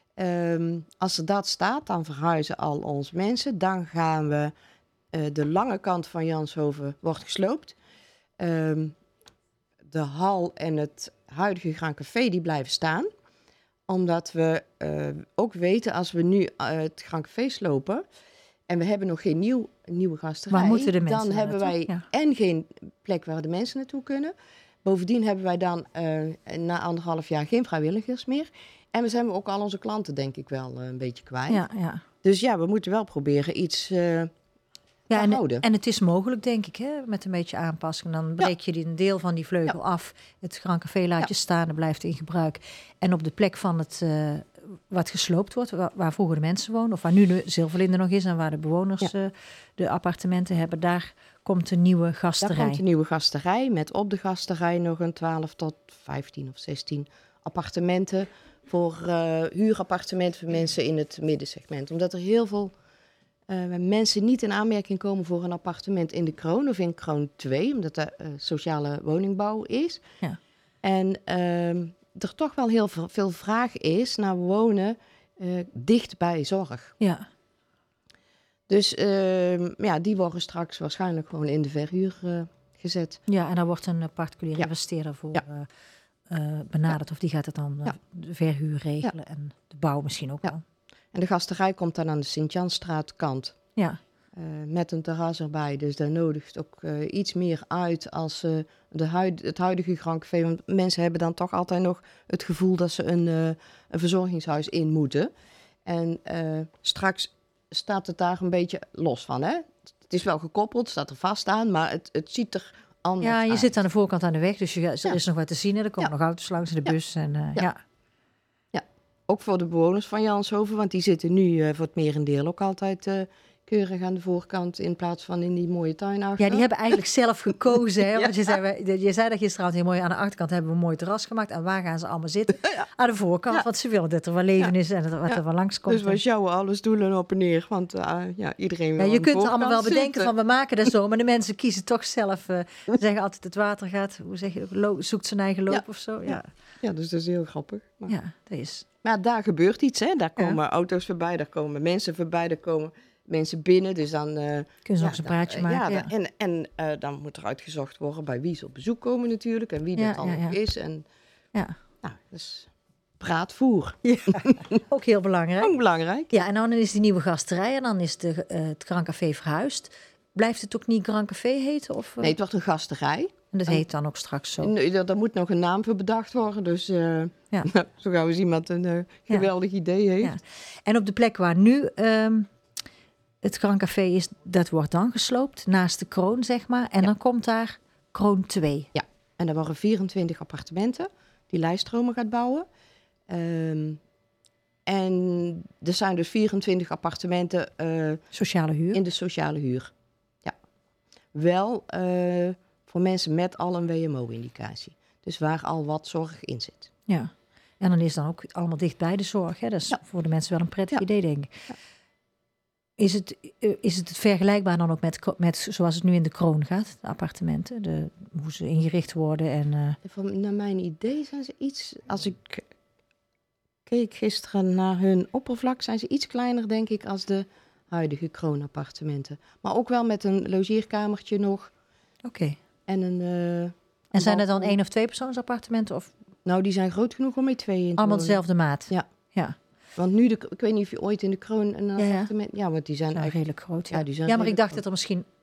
Um, als er dat staat, dan verhuizen al onze mensen. Dan gaan we... Uh, de lange kant van Janshoven wordt gesloopt. Um, de hal en het huidige Grand Café die blijven staan. Omdat we uh, ook weten, als we nu uh, het Grand Café slopen... en we hebben nog geen nieuw, nieuwe gasterij... Waar moeten de mensen dan hebben wij ja. en geen plek waar de mensen naartoe kunnen. Bovendien hebben wij dan uh, na anderhalf jaar geen vrijwilligers meer. En we zijn ook al onze klanten denk ik wel uh, een beetje kwijt. Ja, ja. Dus ja, we moeten wel proberen iets... Uh, Ja, en, en het is mogelijk, denk ik, hè, met een beetje aanpassing. Dan breek je die, een deel van die vleugel ja. af. Het Grand Café laat je ja. staan, dat blijft in gebruik. En op de plek van het uh, wat gesloopt wordt, waar, waar vroeger de mensen wonen... of waar nu de Zilverlinde nog is en waar de bewoners ja. uh, de appartementen hebben... daar komt een nieuwe gasterij. Daar komt een nieuwe gasterij, met op de gasterij nog een twaalf tot vijftien of zestien appartementen... voor uh, huurappartementen voor mensen in het middensegment. Omdat er heel veel... Uh, mensen niet in aanmerking komen voor een appartement in de Kroon of in Kroon twee, omdat dat uh, sociale woningbouw is. Ja. En uh, er toch wel heel veel, veel vraag is naar wonen uh, dicht bij zorg. Ja. Dus uh, ja, die worden straks waarschijnlijk gewoon in de verhuur uh, gezet. Ja, en daar wordt een particulier ja. investeerder voor ja. uh, uh, benaderd. Ja. Of die gaat het dan uh, ja. de verhuur regelen ja. en de bouw misschien ook ja. wel. En de gasterij komt dan aan de Sint-Jansstraat kant. Ja. Uh, met een terras erbij. Dus daar nodigt ook uh, iets meer uit als uh, de huid, het huidige Grand Café. Want mensen hebben dan toch altijd nog het gevoel dat ze een, uh, een verzorgingshuis in moeten. En uh, straks staat het daar een beetje los van. Hè? Het is wel gekoppeld, staat er vast aan, maar het, het ziet er anders uit. Ja, je uit. zit aan de voorkant aan de weg, dus je, er ja. is nog wat te zien. Er komen ja. nog auto's langs in de bus. Ja. En, uh, ja. ja. ja, ook voor de bewoners van Janshoven, want die zitten nu uh, voor het merendeel ook altijd... Uh, keurig aan de voorkant in plaats van in die mooie tuin achter. Ja, die hebben eigenlijk zelf gekozen. Hè? ja. Want je zei, je zei dat gisteravond heel mooi aan de achterkant hebben we een mooi terras gemaakt. En waar gaan ze allemaal zitten? Ja. Aan de voorkant, ja. want ze willen dat er wel leven ja. is en dat er, ja. er wel langskomt. Dus we sjouwen alle stoelen op en neer, want uh, ja, iedereen wil ja, je kunt er allemaal wel zitten. bedenken van we maken dat zo, maar de mensen kiezen toch zelf. Uh, ze zeggen altijd het water gaat, hoe zeg je, lo- zoekt zijn eigen loop ja. of zo. Ja. Ja. ja, dus dat is heel grappig. Maar, ja, dat is. Maar daar gebeurt iets, hè? Daar komen ja. auto's voorbij, daar komen mensen voorbij, daar komen... mensen binnen, dus dan... Uh, Kunnen ze ja, nog eens een praatje dan, maken. Ja, ja. en, en uh, dan moet er uitgezocht worden bij wie ze op bezoek komen natuurlijk... en wie ja, dat dan ja, ja. is. En, ja. Nou, dus praatvoer. Ja, ook heel belangrijk. Ook belangrijk. Ja, en dan is die nieuwe gasterij en dan is de, uh, het Grand Café verhuisd. Blijft het ook niet Grand Café heten? Of, uh? Nee, het wordt een gasterij. En dat heet dan ook straks zo? En, daar moet nog een naam voor bedacht worden, dus... Uh, ja. nou, zo gauw eens iemand een uh, geweldig ja. idee heeft. Ja. En op de plek waar nu... Um, het Grand Café is, dat wordt dan gesloopt, naast de Kroon, zeg maar. En ja. dan komt daar Kroon twee. Ja, en daar worden vierentwintig appartementen die Lijststromen gaat bouwen. Um, en er zijn dus vierentwintig appartementen... Uh, sociale huur? In de sociale huur, ja. Wel uh, voor mensen met al een W M O-indicatie. Dus waar al wat zorg in zit. Ja, en dan is dan ook allemaal dicht bij de zorg. Hè? Dat is ja. voor de mensen wel een prettig ja. idee, denk ik. Ja. Is het, is het vergelijkbaar dan ook met, met zoals het nu in de Kroon gaat, de appartementen, de, hoe ze ingericht worden? En, uh... Van, naar mijn idee zijn ze iets, als ik keek gisteren naar hun oppervlak, zijn ze iets kleiner, denk ik, als de huidige Kroon-appartementen. Maar ook wel met een logeerkamertje nog. Oké. Okay. En een. Uh, en een zijn er dan één of twee persoonsappartementen? Of? Nou, die zijn groot genoeg om met twee in te Allemaal dezelfde maat? Ja. Ja. Want nu, de, ik weet niet of je ooit in de Kroon een ja, appartement... Ja, want die zijn ja, eigenlijk... redelijk groot. Ja, ja, die zijn ja maar ik dacht groot. dat er misschien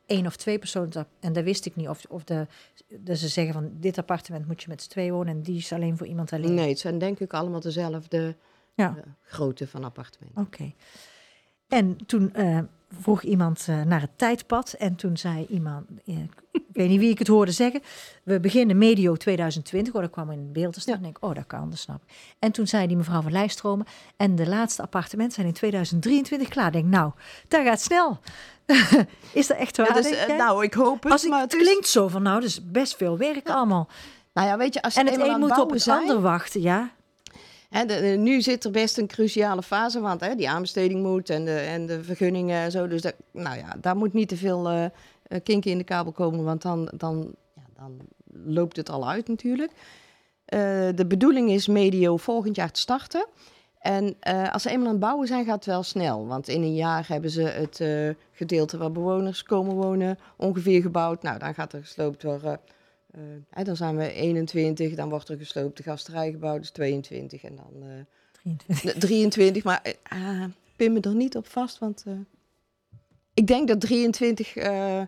één of twee personen. En dat wist ik niet. Of, of de, dat ze zeggen van dit appartement moet je met z'n twee wonen en die is alleen voor iemand alleen. Nee, het zijn denk ik allemaal dezelfde Ja. uh, grootte van appartementen. Oké. Okay. En toen uh, vroeg iemand uh, naar het tijdpad. En toen zei iemand, uh, ik weet niet wie ik het hoorde zeggen. We beginnen medio tweeduizend twintig. Oh, dat kwam in beeld te staan. Ja. En ik denk, oh, dat kan, dat snap ik. En toen zei die mevrouw van Lijststromen. En de laatste appartementen zijn in tweeduizend drieëntwintig klaar. Ik denk, nou, dat gaat snel. Is dat echt waar? Ja, dus, uh, nou, ik hoop het. Als ik, maar het het klinkt is... zo van, nou, dat is best veel werk ja. allemaal. Nou ja, weet je, als en het een moet op het zijn, ander wachten, ja. Hè, de, de, nu zit er best een cruciale fase, want hè, die aanbesteding moet en de, en de vergunningen en zo. Dus dat, nou ja, daar moet niet te veel uh, kinken in de kabel komen, want dan, dan, ja, dan loopt het al uit natuurlijk. Uh, de bedoeling is medio volgend jaar te starten. En uh, als ze eenmaal aan het bouwen zijn, gaat het wel snel. Want in een jaar hebben ze het uh, gedeelte waar bewoners komen wonen ongeveer gebouwd. Nou, dan gaat er gesloopt worden. Uh, hè, dan zijn we eenentwintig, dan wordt er gesloopt de gasterij gebouwd, dus tweeëntwintig en dan uh, drieëntwintig. drieëntwintig. Maar uh, pin me er niet op vast, want uh, ik denk dat drieëntwintig uh,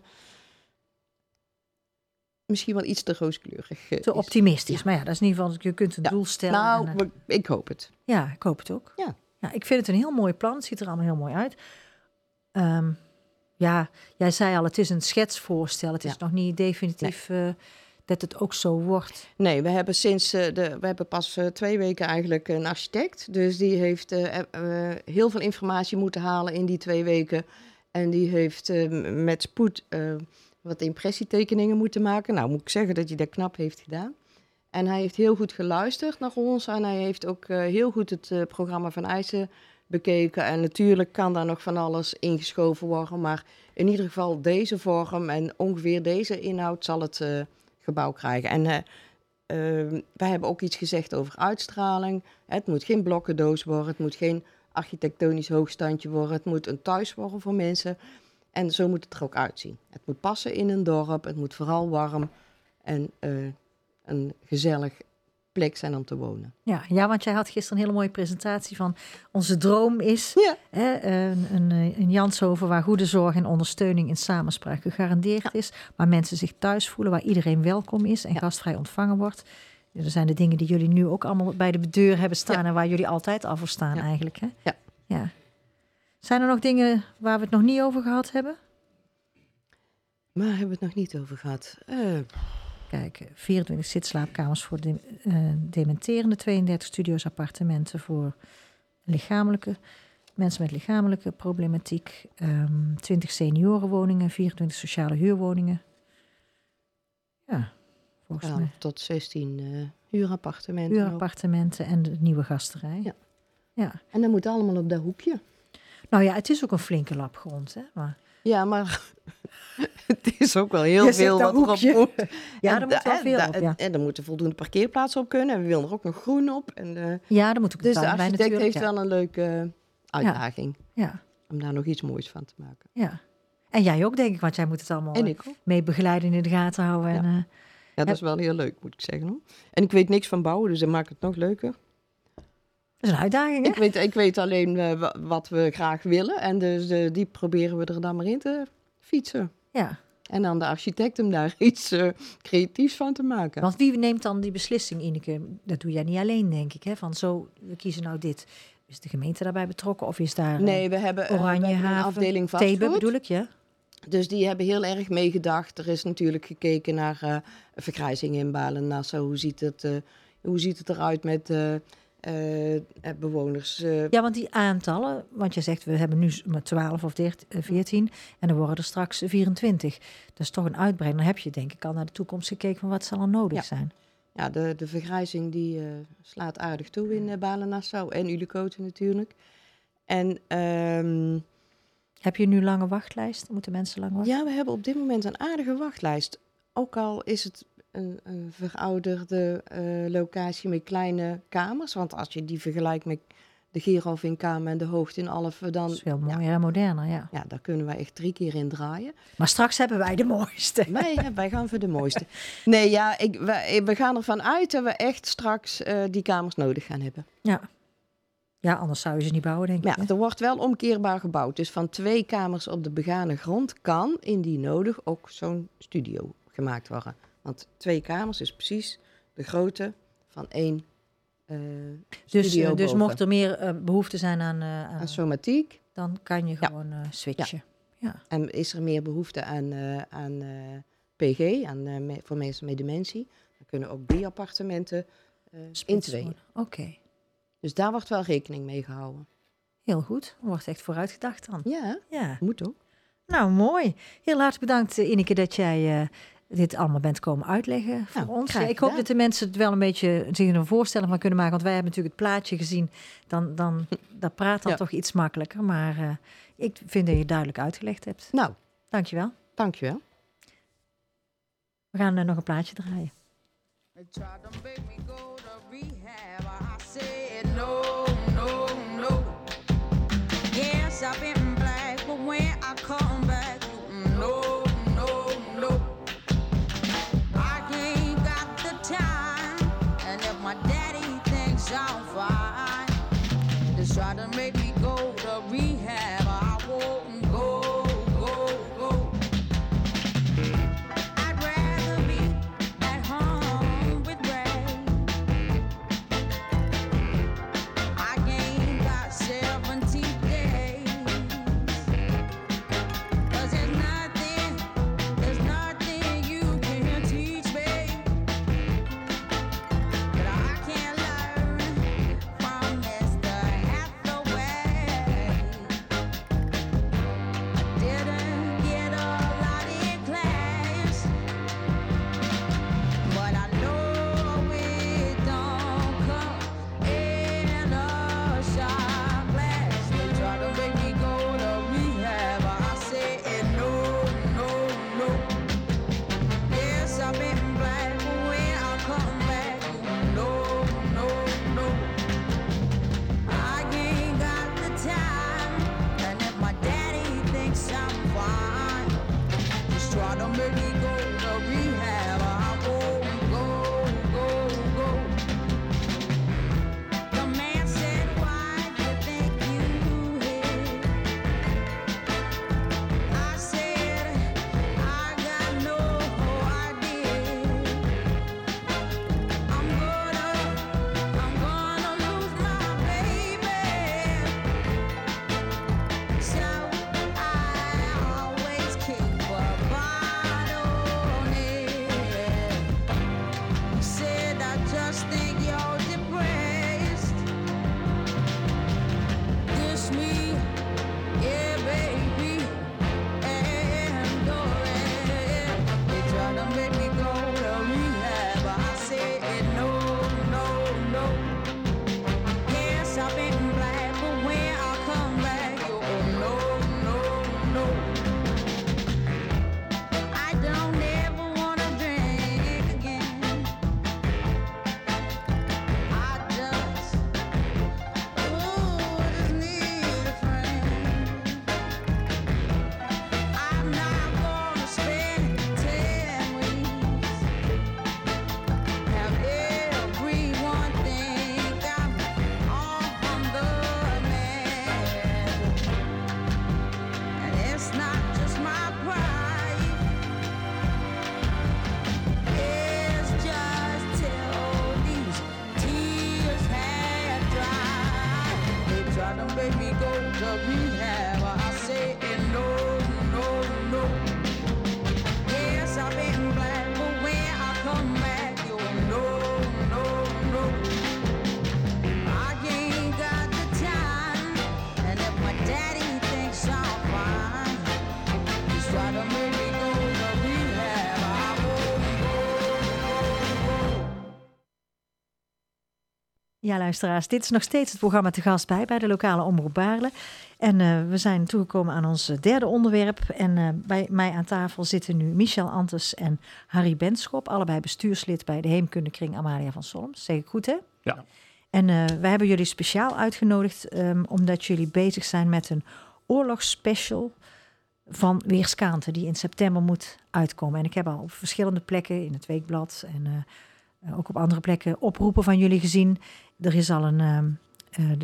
misschien wel iets te rooskleurig uh, te optimistisch. Ja. Maar ja, dat is in ieder geval, je kunt een ja. doel stellen. Nou, en, uh, ik hoop het. Ja, ik hoop het ook. Ja. Ja, ik vind het een heel mooi plan. Het ziet er allemaal heel mooi uit. Um, ja, jij zei al, het is een schetsvoorstel. Het is ja. nog niet definitief... Nee. Uh, dat het ook zo wordt. Nee, we hebben sinds uh, de, we hebben pas uh, twee weken eigenlijk een architect. Dus die heeft uh, uh, heel veel informatie moeten halen in die twee weken. En die heeft uh, met spoed uh, wat impressietekeningen moeten maken. Nou, moet ik zeggen dat hij dat knap heeft gedaan. En hij heeft heel goed geluisterd naar ons. En hij heeft ook uh, heel goed het uh, programma van eisen bekeken. En natuurlijk kan daar nog van alles ingeschoven worden. Maar in ieder geval deze vorm en ongeveer deze inhoud zal het... Uh, gebouw krijgen. En uh, uh, wij hebben ook iets gezegd over uitstraling. Het moet geen blokkendoos worden, het moet geen architectonisch hoogstandje worden, het moet een thuis worden voor mensen. En zo moet het er ook uitzien. Het moet passen in een dorp, het moet vooral warm en uh, een gezellig plek zijn om te wonen. Ja, ja, want jij had gisteren een hele mooie presentatie van onze droom is ja. hè, een, een, een Janshoven waar goede zorg en ondersteuning in samenspraak gegarandeerd ja. is, waar mensen zich thuis voelen, waar iedereen welkom is en ja. gastvrij ontvangen wordt. Dat zijn de dingen die jullie nu ook allemaal bij de deur hebben staan ja. en waar jullie altijd al voor staan ja. eigenlijk. Hè? Ja. ja. Zijn er nog dingen waar we het nog niet over gehad hebben? Waar hebben we het nog niet over gehad? Uh... Kijk, vierentwintig zitslaapkamers voor de uh, dementerende, tweeëndertig studio's appartementen voor lichamelijke, mensen met lichamelijke problematiek, um, twintig seniorenwoningen, vierentwintig sociale huurwoningen. Ja, volgens ja, mij. Tot zestien uh, huurappartementen. Huurappartementen en de nieuwe gasterij. Ja. ja. En dat moet allemaal op dat hoekje. Nou ja, het is ook een flinke lap grond, hè? Maar... Ja, maar het is ook wel heel je veel wat hoekje. erop moet. Ja, er moet wel veel da, op, ja. En er moeten voldoende parkeerplaatsen op kunnen. En we willen er ook nog groen op. En, uh, ja, daar moet ook dus de architect heeft ja. wel een leuke uh, uitdaging. Ja. Ja. Om daar nog iets moois van te maken. Ja. En jij ook, denk ik, want jij moet het allemaal en ik ook. mee begeleiden in de gaten houden. Ja, en, uh, ja dat heb... is wel heel leuk, moet ik zeggen. Hoor. En ik weet niks van bouwen, dus dat maakt het nog leuker. Dat is een uitdaging, hè? Ik weet, ik weet alleen uh, wat we graag willen. En dus uh, die proberen we er dan maar in te fietsen. Ja. En dan de architect om daar iets uh, creatiefs van te maken. Want wie neemt dan die beslissing, Ineke? Dat doe jij niet alleen, denk ik. Hè? Van zo, we kiezen nou dit. Is de gemeente daarbij betrokken? Of is daar nee, we hebben, Oranje uh, we hebben een Haven, afdeling vastgoed. Thebe bedoel ik, ja? Dus die hebben heel erg meegedacht. Er is natuurlijk gekeken naar uh, vergrijzing in Balen-Nassau. Hoe ziet het, uh, hoe ziet het eruit met... Uh, Uh, bewoners. Uh. Ja, want die aantallen, want je zegt we hebben nu maar twaalf of dertien, veertien en dan worden er straks vierentwintig. Dat is toch een uitbreiding. Dan heb je denk ik al naar de toekomst gekeken van wat zal er nodig ja. zijn. Ja, de, de vergrijzing die uh, slaat aardig toe in uh, Balen-Nassau en Ulikoten natuurlijk. En um, heb je nu lange wachtlijsten? Moeten mensen lang wachten? Ja, we hebben op dit moment een aardige wachtlijst. Ook al is het Een, een verouderde uh, locatie met kleine kamers. Want als je die vergelijkt met de Gerolf in Kamer en de Hoogte in Alphen, dan... Dat is veel mooier en moderner, ja. Ja, daar kunnen wij echt drie keer in draaien. Maar straks hebben wij de mooiste. Wij, wij gaan voor de mooiste. Nee, ja, ik, wij, we gaan ervan uit dat we echt straks uh, die kamers nodig gaan hebben. Ja. Ja, anders zou je ze niet bouwen, denk ik. Maar ja, hè? er wordt wel omkeerbaar gebouwd. Dus van twee kamers op de begane grond kan, indien nodig, ook zo'n studio gemaakt worden. Want twee kamers is precies de grootte van één uh, Dus, studio eh, dus boven. mocht er meer uh, behoefte zijn aan, uh, aan Aan somatiek. dan kan je Ja. gewoon uh, switchen. Ja. En is er meer behoefte aan, uh, aan uh, P G, aan, uh, me, voor mensen met dementie, dan kunnen ook die appartementen uh, in Splitsen tweeën. worden. Oké, Dus daar wordt wel rekening mee gehouden. heel goed. Er wordt echt vooruitgedacht dan. Ja, Ja. moet ook. Nou, mooi. Heel hartelijk bedankt, uh, Ineke, dat jij uh, dit allemaal bent komen uitleggen voor Nou, ons. graag Ja, ik hoop gedaan. dat de mensen het wel een beetje zich een voorstelling van kunnen maken. Want wij hebben natuurlijk het plaatje gezien. Dan, dan, dat praat dan Ja. toch iets makkelijker. Maar uh, ik vind dat je het duidelijk uitgelegd hebt. Nou, Dankjewel. dankjewel. We gaan uh, nog een plaatje draaien. They tried to make me go to rehab. I said no, no, no. Yes, I've been black, but when I come back, no, no, no. I ain't got the time, and if my daddy thinks I'm fine, they try to make me go to rehab. I won't go, go, go. I'd rather be at home with Ray. I ain't got seventy days. 'Cause there's nothing, there's nothing you can teach me that I can't learn from Mister Hathaway. I didn't get a lot in class, but I know it don't come in a shot glass. They try to make me go to rehab. I said no, no, no. Yes, I've been black, but when I come back, no, no, no. I ain't got the time, and if my daddy thinks I'm fine, just try to make me go to rehab. I won't go, go, go. The man said, why do you think you hit? I said, I got no idea. I'm gonna, I'm gonna lose my baby. So I always keep a bottle near. Said I just think you're depressed. Diss me, yeah, baby, and go ahead. They try to make me go to rehab. I said no, no, no. Yes, I've been black, but when I come back, oh no, no, no. I don't ever wanna drink again. I just, ooh, just need a friend. I'm not gonna spend ten weeks. Have everyone think I'm on the man. And it's not just my pride. It's just till these tears had dried. They try to make me go to rehab. I say no, no, no. Yes, I've been black, but when I come back, you no, no, no. I ain't got the time, and if my daddy thinks I'm fine, just try to make me go to rehab. I won't go, go, go. Ja, luisteraars, dit is nog steeds het programma Te Gast Bij, bij de lokale omroep Baarle. En uh, we zijn toegekomen aan ons derde onderwerp. En uh, bij mij aan tafel zitten nu Michel Antes en Harry Benschop, allebei bestuurslid bij de Heemkundekring Amalia van Solms. Zeg ik goed, hè? Ja. En uh, wij hebben jullie speciaal uitgenodigd um, omdat jullie bezig zijn met een oorlogsspecial van Weerskaante, die in september moet uitkomen. En ik heb al op verschillende plekken in het Weekblad en uh, ook op andere plekken oproepen van jullie gezien. Er is al een, uh, uh, de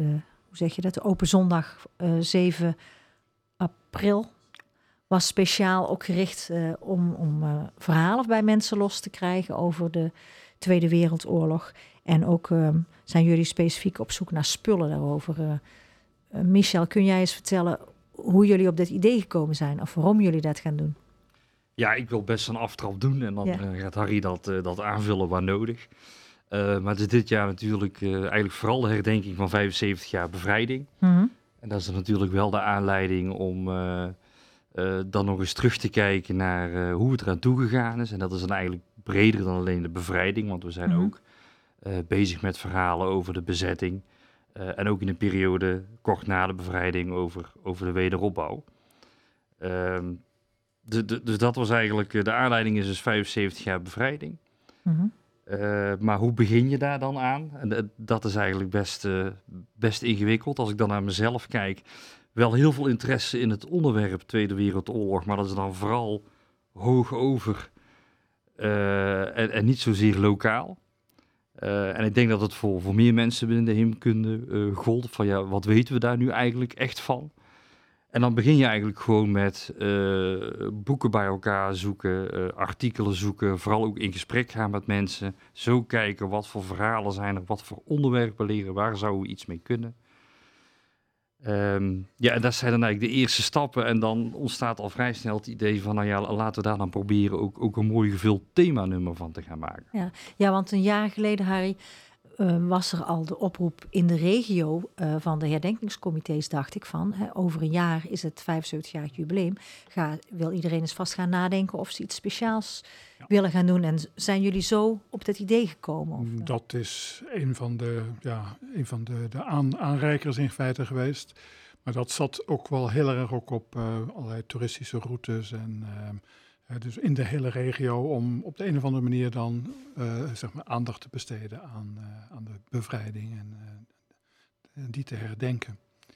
hoe zeg je dat, de Open Zondag uh, zeven april was speciaal ook gericht uh, om, om uh, verhalen bij mensen los te krijgen over de Tweede Wereldoorlog. En ook uh, zijn jullie specifiek op zoek naar spullen daarover. Uh, uh, Michel, kun jij eens vertellen hoe jullie op dit idee gekomen zijn of waarom jullie dat gaan doen? Ja, ik wil best een aftrap doen en dan ja. uh, gaat Harry dat, uh, dat aanvullen waar nodig. Uh, maar het is dit jaar natuurlijk uh, eigenlijk vooral de herdenking van vijfenzeventig jaar bevrijding. Mm-hmm. En dat is natuurlijk wel de aanleiding om uh, uh, dan nog eens terug te kijken naar uh, hoe het eraan toegegaan is. En dat is dan eigenlijk breder dan alleen de bevrijding, want we zijn mm-hmm. ook uh, bezig met verhalen over de bezetting. Uh, en ook in een periode kort na de bevrijding over, over de wederopbouw. Uh, de, de, dus dat was eigenlijk, uh, de aanleiding is dus vijfenzeventig jaar bevrijding. Mm-hmm. Uh, maar hoe begin je daar dan aan? En uh, dat is eigenlijk best, uh, best ingewikkeld. Als ik dan naar mezelf kijk, wel heel veel interesse in het onderwerp Tweede Wereldoorlog, maar dat is dan vooral hoog over uh, en, en niet zozeer lokaal. Uh, en ik denk dat het voor, voor meer mensen binnen de heemkunde uh, gold van ja, wat weten we daar nu eigenlijk echt van? En dan begin je eigenlijk gewoon met uh, boeken bij elkaar zoeken, uh, artikelen zoeken, vooral ook in gesprek gaan met mensen. Zo kijken wat voor verhalen zijn er, wat voor onderwerpen leren, waar zouden we iets mee kunnen. Um, ja, en dat zijn dan eigenlijk de eerste stappen en dan ontstaat al vrij snel het idee van, nou ja, laten we daar dan proberen ook, ook een mooi gevuld themanummer van te gaan maken. Ja, ja, want een jaar geleden, Harry, uh, was er al de oproep in de regio uh, van de herdenkingscomité's, dacht ik van, hè, over een jaar is het vijfenzeventig-jarig jubileum. Ga, wil iedereen eens vast gaan nadenken of ze iets speciaals ja. willen gaan doen. En zijn jullie zo op dat idee gekomen? Of? Dat is een van de, ja, een van de, de aan, aanreikers in feite geweest. Maar dat zat ook wel heel erg ook op uh, allerlei toeristische routes en uh, uh, dus in de hele regio om op de een of andere manier dan uh, zeg maar aandacht te besteden aan, uh, aan de bevrijding en uh, die te herdenken.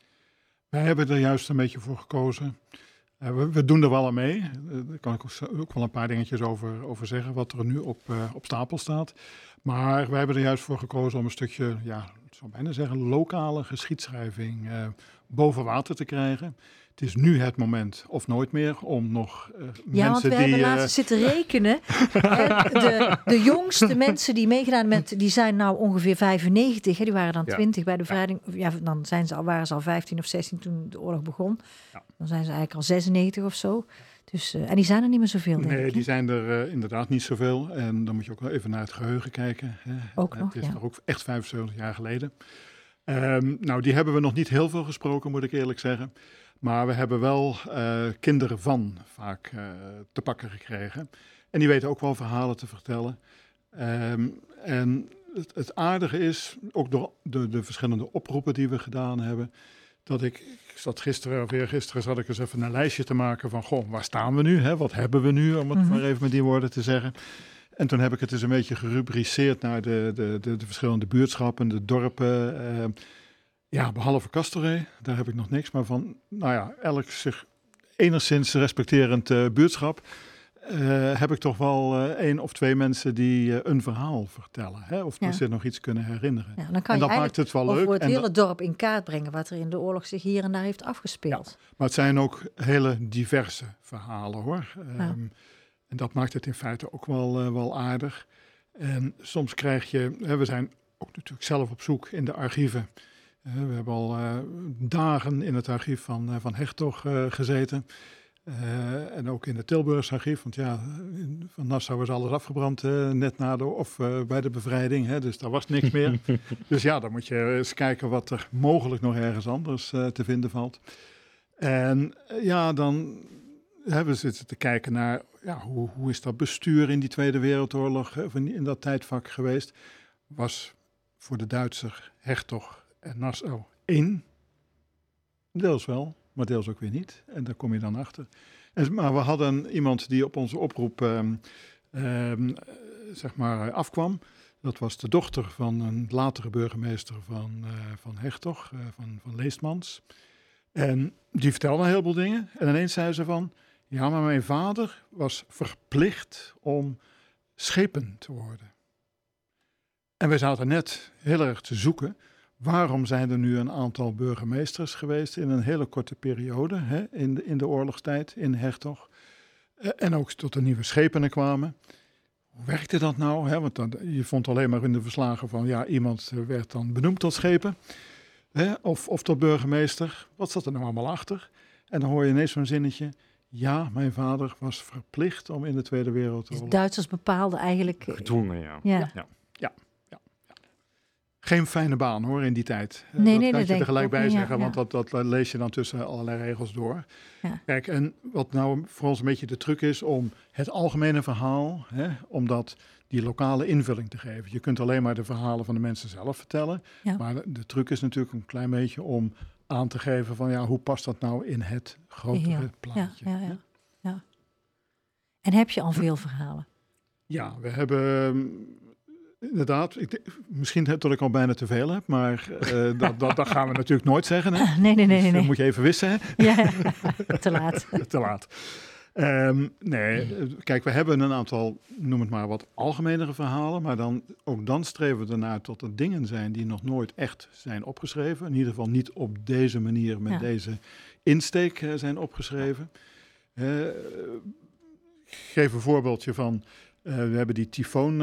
Wij hebben er juist een beetje voor gekozen. Uh, we, we doen er wel aan mee. Uh, daar kan ik ook, ook wel een paar dingetjes over, over zeggen wat er nu op, uh, op stapel staat. Maar wij hebben er juist voor gekozen om een stukje, ja, ik zou bijna zeggen, lokale geschiedschrijving uh, boven water te krijgen. Het is nu het moment, of nooit meer, om nog uh, ja, mensen die... Ja, want we die, hebben uh, laatst zitten rekenen. Hè, de, de jongste mensen die meegedaan met, die zijn nou ongeveer vijfennegentig. Hè, die waren dan Ja. twintig bij de bevrijding. Ja, dan zijn ze al, waren ze al vijftien of zestien toen de oorlog begon. Ja. Dan zijn ze eigenlijk al zesennegentig of zo. Dus, uh, en die zijn er niet meer zoveel, denk Nee, ik. die zijn er uh, inderdaad niet zoveel. En dan moet je ook wel even naar het geheugen kijken. Hè. Ook het nog, is ja. nog ook echt vijfenzeventig jaar geleden. Um, nou, die hebben we nog niet heel veel gesproken, moet ik eerlijk zeggen. Maar we hebben wel uh, kinderen van vaak uh, te pakken gekregen. En die weten ook wel verhalen te vertellen. Um, en het, het aardige is, ook door de, de verschillende oproepen die we gedaan hebben, dat ik, ik zat gisteren, of eergisteren zat ik eens even een lijstje te maken van, goh, waar staan we nu? Hè? Wat hebben we nu, om het Mm-hmm. maar even met die woorden te zeggen. En toen heb ik het eens een beetje gerubriceerd naar de, de, de, de verschillende buurtschappen, de dorpen. Uh, ja, behalve Kastelree, daar heb ik nog niks. Maar van, nou ja, elk zich enigszins respecterend uh, buurtschap uh, heb ik toch wel uh, één of twee mensen die uh, een verhaal vertellen. Hè? Of Ja. zich nog iets kunnen herinneren. Ja, dan kan en je dat maakt het wel leuk. over het En hele dat, dorp in kaart brengen wat er in de oorlog zich hier en daar heeft afgespeeld. maar het zijn ook hele diverse verhalen, hoor. Ja. Um, en dat maakt het in feite ook wel, uh, wel aardig. En soms krijg je, hè, we zijn ook natuurlijk zelf op zoek in de archieven. Uh, we hebben al uh, dagen in het archief van, uh, van Hertog uh, gezeten. Uh, en ook in het Tilburgs archief. Want ja, in, van Nassau is alles afgebrand uh, net na de, of uh, bij de bevrijding. Hè, dus daar was niks meer. Dus ja, dan moet je eens kijken wat er mogelijk nog ergens anders uh, te vinden valt. En uh, ja, dan hebben we zitten te kijken naar, ja, hoe, hoe is dat bestuur in die Tweede Wereldoorlog, of in, in dat tijdvak geweest. Was voor de Duitser Hertog en Nassau één. Deels wel, maar deels ook weer niet. En daar kom je dan achter. En, maar we hadden iemand die op onze oproep um, um, zeg maar afkwam. Dat was de dochter van een latere burgemeester van, uh, van Hertog, uh, van, van Leestmans. En die vertelde een heleboel dingen. En ineens zei ze van, ja, maar mijn vader was verplicht om schepen te worden. En wij zaten net heel erg te zoeken, waarom zijn er nu een aantal burgemeesters geweest in een hele korte periode, hè, in, de, in de oorlogstijd in Hertog. Uh, en ook tot de nieuwe schepenen kwamen. Hoe werkte dat nou? Hè? Want dan, je vond alleen maar in de verslagen van, ja, iemand werd dan benoemd tot schepen. Hè? Of, of tot burgemeester. Wat zat er nou allemaal achter? En dan hoor je ineens zo'n zinnetje. Ja, mijn vader was verplicht om in de Tweede Dus Wereldoorlog... de Duitsers bepaalden eigenlijk... eh, Gedwongen, ja. Ja. Ja, ja, ja, ja. Geen fijne baan hoor in die tijd. Nee, dat nee, kan dat je denk er gelijk ik ook bij niet, ja, zeggen, ja. want dat, dat lees je dan tussen allerlei regels door. Ja. Kijk, en wat nou voor ons een beetje de truc is om het algemene verhaal, hè, om dat die lokale invulling te geven. Je kunt alleen maar de verhalen van de mensen zelf vertellen, Ja. maar de, de truc is natuurlijk een klein beetje om aan te geven van ja, hoe past dat nou in het grotere Ja, plaatje. Ja, ja, ja, ja. En heb je al veel verhalen? Ja, we hebben um, inderdaad, ik, denk- misschien dat ik al bijna te veel heb, maar uh, dat, dat, dat gaan we natuurlijk nooit zeggen. Hè? Nee, nee, nee, Dus, nee. uh, nee. moet je even wissen, hè? Ja, te laat. Te laat. Um, nee, eh, kijk, we hebben een aantal, noem het maar, wat algemenere verhalen, maar dan, ook dan streven we ernaar tot er dingen zijn die nog nooit echt zijn opgeschreven. In ieder geval niet op deze manier, met Ja. deze insteek uh, zijn opgeschreven. Uh, ik geef een voorbeeldje van, uh, we hebben die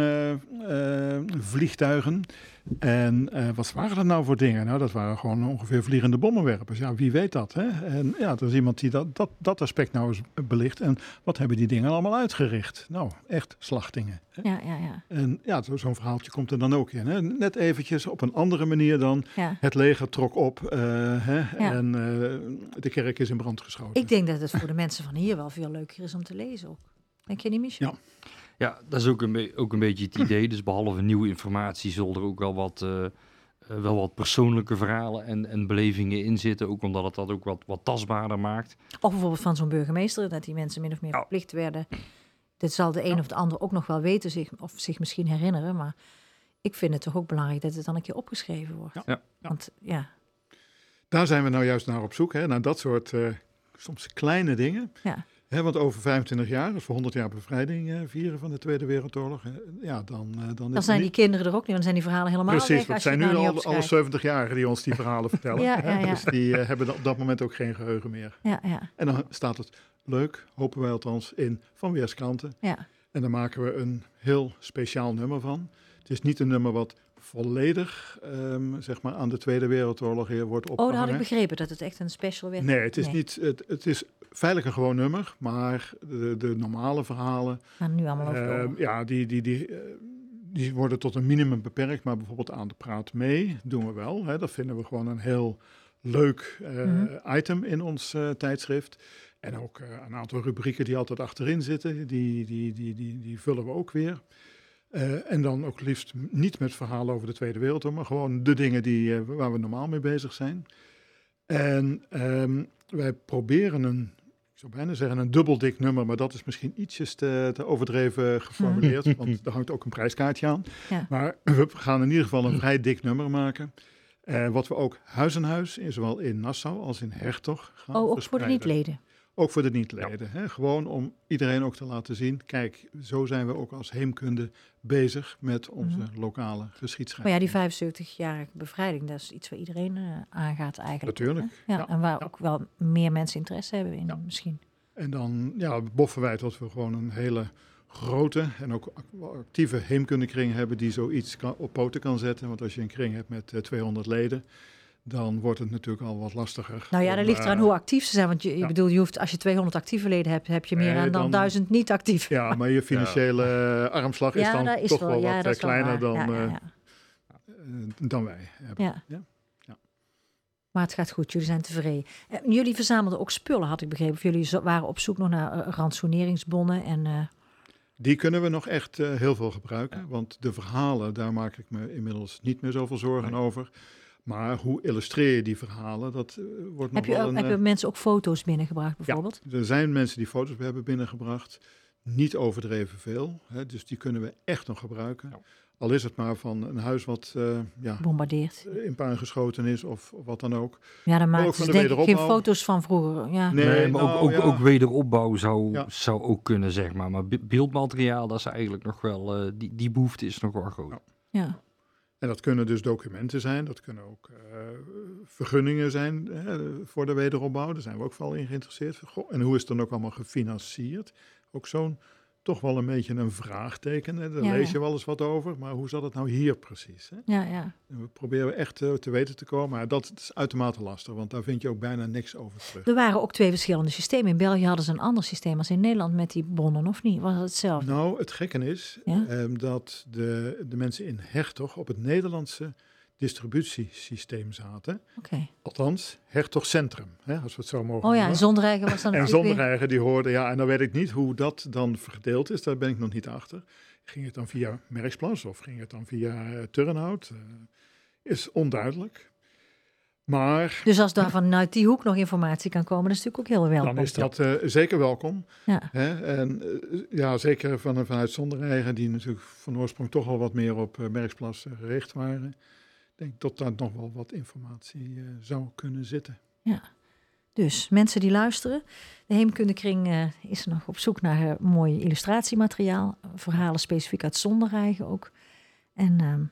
tyfoonvliegtuigen. en uh, wat waren dat nou voor dingen? Nou, dat waren gewoon ongeveer vliegende bommenwerpers. Ja, wie weet dat, hè? En ja, er is iemand die dat, dat, dat aspect nou eens belicht. En wat hebben die dingen allemaal uitgericht? Nou, echt slachtingen. Hè? Ja, ja, ja. En ja, zo- zo'n verhaaltje komt er dan ook in. Hè? Net eventjes op een andere manier dan ja. het leger trok op uh, hè? Ja. en uh, de kerk is in brand geschoten. Ik denk dat het voor de mensen van hier wel veel leuker is om te lezen ook. Denk je niet, Michel? Ja. Ja, dat is ook een, be- ook een beetje het idee. Dus behalve nieuwe informatie zullen er ook wel wat, eh, eh, wel wat persoonlijke verhalen en, en belevingen in zitten. Ook omdat het dat ook wat, wat tastbaarder maakt. Of bijvoorbeeld van zo'n burgemeester, dat die mensen min of meer Ja. verplicht werden. Dit zal de een of de ander ook nog wel weten zich, of zich misschien herinneren. Maar ik vind het toch ook belangrijk dat het dan een keer opgeschreven wordt. Ja. Ja. Want ja, Daar zijn we nou juist naar op zoek, hè? Naar dat soort uh, soms kleine dingen. ja. Hè, want over vijfentwintig jaar, dus voor honderd jaar bevrijding uh, vieren van de Tweede Wereldoorlog, hè, ja, dan, uh, dan, is Dan het zijn die niet... kinderen er ook niet, want dan zijn die verhalen helemaal Precies, weg. want het als je zijn het nu nou al niet alle opschrijft. zeventig-jarigen die ons die verhalen vertellen. Ja, hè, ja, ja. Dus die uh, hebben op dat moment ook geen geheugen meer. Ja, ja, En dan staat het leuk, hopen wij althans, in van weerskanten. ja. En daar maken we een heel speciaal nummer van. Het is niet een nummer wat volledig um, zeg maar aan de Tweede Wereldoorlog hier wordt Oh, opgehangen. dat had ik begrepen, dat het echt een special werd. Nee, het is, Nee. Niet, het, het is feitelijk een gewoon nummer, maar de, de normale verhalen, Gaan nu allemaal over de uh, oorlog. ja, die, die, die, uh, die worden tot een minimum beperkt. Maar bijvoorbeeld aan de praat mee doen we wel. Hè. Dat vinden we gewoon een heel leuk uh, Mhm. item in ons uh, tijdschrift. En ook uh, een aantal rubrieken die altijd achterin zitten, die, die, die, die, die vullen we ook weer. Uh, en dan ook liefst niet met verhalen over de Tweede Wereldoorlog, maar gewoon de dingen die, uh, waar we normaal mee bezig zijn. En um, wij proberen een, ik zou bijna zeggen een dubbeldik nummer, maar dat is misschien ietsjes te, te overdreven geformuleerd, mm. want er hangt ook een prijskaartje aan. Ja. Maar we gaan in ieder geval een vrij dik nummer maken. Uh, wat we ook huis aan huis, in, zowel in Nassau als in Hertog, gaan Oh, ook verspreiden. voor de niet-leden. Ook voor de niet-leden. Hè? Gewoon om iedereen ook te laten zien. Kijk, zo zijn we ook als heemkunde bezig met onze Mhm. lokale Maar geschiedschrijving. ja, die vijfenzeventigjarige bevrijding, dat is iets waar iedereen uh, aangaat eigenlijk. Natuurlijk, hè? Ja, ja, en waar ja. ook wel meer mensen interesse hebben in Ja. misschien. En dan ja, boffen wij dat we gewoon een hele grote en ook actieve heemkundekring hebben die zoiets kan, op poten kan zetten. Want als je een kring hebt met uh, tweehonderd leden, dan wordt het natuurlijk al wat lastiger. Nou ja, om, dat ligt eraan uh, hoe actief ze zijn. Want je, je ja. bedoel, je hoeft, als je tweehonderd actieve leden hebt, heb je meer Nee, aan dan, dan- duizend niet actief. Ja, maar je financiële uh, armslag is Ja, dan dat is toch wel, wel ja, wat dat uh, is wel kleiner waar. dan, Ja, ja, uh, ja. uh, dan wij hebben. Ja. Ja. Maar het gaat goed, jullie zijn tevreden. Eh, jullie verzamelden ook spullen, had ik begrepen. Of jullie zo- waren op zoek nog naar uh, ransoneringsbonnen en... uh, Die kunnen we nog echt uh, heel veel gebruiken. Want de verhalen, daar maak ik me inmiddels niet meer zoveel zorgen Nee. over. Maar hoe illustreer je die verhalen? Dat uh, wordt nog heb je, wel ook- een... heb je uh, mensen ook foto's binnengebracht bijvoorbeeld? er zijn mensen die foto's hebben binnengebracht. Niet overdreven veel. Hè, dus die kunnen we echt nog gebruiken. Ja. Al is het maar van een huis wat uh, ja, Bombardeerd. in puin geschoten is of, of wat dan ook. Ja, dan ook maken van ze de denk ik geen wederopbouw. foto's van vroeger. Ja. Nee, Nee, maar nou, ook, ook, ja. ook wederopbouw zou, Ja. zou ook kunnen, zeg maar. Maar be- beeldmateriaal, dat is eigenlijk nog wel... eh, die, die behoefte is nog wel groot. Ja. Ja. En dat kunnen dus documenten zijn, dat kunnen ook uh, vergunningen zijn uh, voor de wederopbouw. Daar zijn we ook vooral in geïnteresseerd. Goh, en hoe is het dan ook allemaal gefinancierd? Ook zo'n toch wel een beetje een vraagteken. Hè? Daar Ja, lees ja. je wel eens wat over, maar hoe zat het nou hier precies? Hè? Ja, ja. En we proberen echt uh, te weten te komen, maar dat is uitermate lastig, want daar vind je ook bijna niks over terug. Er waren ook twee verschillende systemen. In België hadden ze een ander systeem als in Nederland met die bonnen, of niet? Was het hetzelfde? Nou, het gekke is Ja? um, dat de, de mensen in Hertog op het Nederlandse distributiesysteem zaten. Oké. Okay. Althans, Hertog Centrum, hè, als we het zo mogen Oh ja, en noemen. Zondereigen was dan En natuurlijk weer... Zondereigen die hoorden, ja, en dan weet ik niet hoe dat dan verdeeld is. Daar ben ik nog niet achter. Ging het dan via Merksplas of ging het dan via uh, Turnhout? Uh, is onduidelijk. Maar Dus als daar vanuit die hoek nog informatie kan komen, dat is natuurlijk ook heel welkom. dan is dat uh, zeker welkom. Ja. Hè? En uh, ja, zeker van, vanuit Zondereigen, die natuurlijk van oorsprong toch al wat meer op uh, Merksplas uh, gericht waren. Ik denk dat daar nog wel wat informatie uh, zou kunnen zitten. Ja. Dus mensen die luisteren, de Heemkundekring uh, is nog op zoek naar uh, mooi illustratiemateriaal. Verhalen specifiek uit Zondereigen ook. En uh,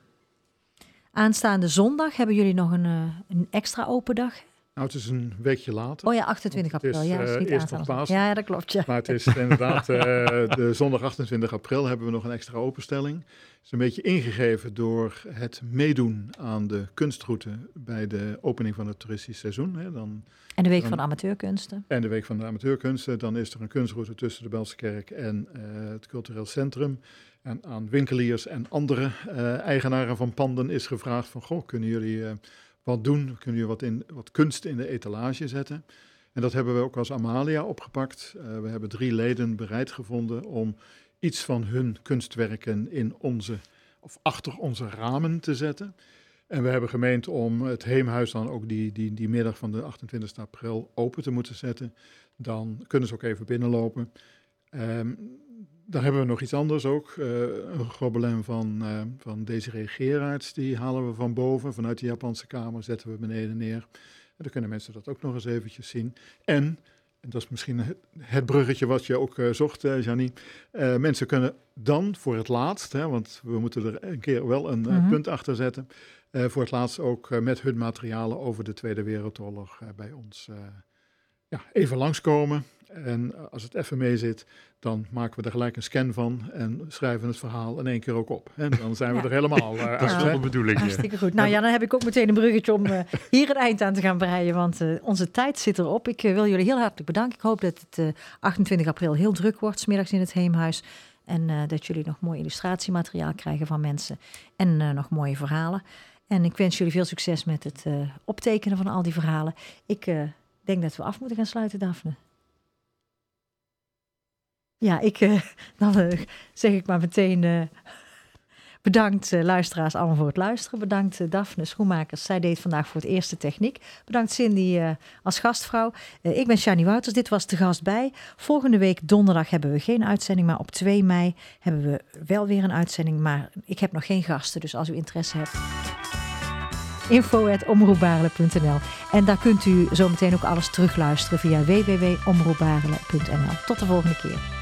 aanstaande zondag hebben jullie nog een, uh, een extra open dag. Nou, het is een weekje later. Oh ja, achtentwintig Want het april. is, Ja, dat is uh, niet eerst aanstaande nog zondag. Pasen. Ja, dat klopt. Ja. Maar het is inderdaad uh, de zondag achtentwintig april hebben we nog een extra openstelling. Het is een beetje ingegeven door het meedoen aan de kunstroute bij de opening van het toeristisch seizoen. Hè. Dan, En de Week dan, van de Amateurkunsten. En de Week van de Amateurkunsten. Dan is er een kunstroute tussen de Belsekerk en uh, het Cultureel Centrum. En aan winkeliers en andere uh, eigenaren van panden is gevraagd van, goh, kunnen jullie uh, wat doen? Kunnen jullie wat, in, wat kunst in de etalage zetten? En dat hebben we ook als Amalia opgepakt. Uh, we hebben drie leden bereid gevonden om iets van hun kunstwerken in onze, of achter onze ramen te zetten. En we hebben gemeend om het Heemhuis dan ook die, die, die middag van de achtentwintigste april open te moeten zetten. Dan kunnen ze ook even binnenlopen. Um, dan hebben we nog iets anders ook. Uh, een gobelin van, uh, van Desiree Gerards, die halen we van boven. Vanuit de Japanse kamer zetten we beneden neer. En dan kunnen mensen dat ook nog eens eventjes zien. En, en dat is misschien het bruggetje wat je ook uh, zocht, uh, Jannie. Uh, mensen kunnen dan voor het laatst, hè, want we moeten er een keer wel een uh, Mm-hmm. punt achter zetten. Uh, voor het laatst ook uh, met hun materialen over de Tweede Wereldoorlog uh, bij ons uh, ja, even langskomen. En uh, als het even mee zit, dan maken we er gelijk een scan van en schrijven het verhaal in één keer ook op. En dan zijn we Ja. er helemaal uh, Dat is uit. wel de bedoeling. ja. Hartstikke goed. Nou ja, dan heb ik ook meteen een bruggetje om uh, hier een eind aan te gaan breien, want uh, onze tijd zit erop. Ik uh, wil jullie heel hartelijk bedanken. Ik hoop dat het uh, achtentwintig april heel druk wordt, 's middags in het Heemhuis. En uh, dat jullie nog mooi illustratiemateriaal krijgen van mensen en uh, nog mooie verhalen. En ik wens jullie veel succes met het uh, optekenen van al die verhalen. Ik uh, denk dat we af moeten gaan sluiten, Daphne. Ja, ik, uh, dan uh, zeg ik maar meteen uh, bedankt uh, luisteraars allemaal voor het luisteren. Bedankt uh, Daphne Schoenmakers, zij deed vandaag voor het eerst de techniek. Bedankt Cindy uh, als gastvrouw. Uh, ik ben Shani Wouters, dit was Te Gast Bij. Volgende week donderdag hebben we geen uitzending, maar op twee mei hebben we wel weer een uitzending. Maar ik heb nog geen gasten, dus als u interesse hebt, info at omroepbarelen punt n l. En daar kunt u zometeen ook alles terugluisteren via w w w punt omroepbarelen punt n l. Tot de volgende keer.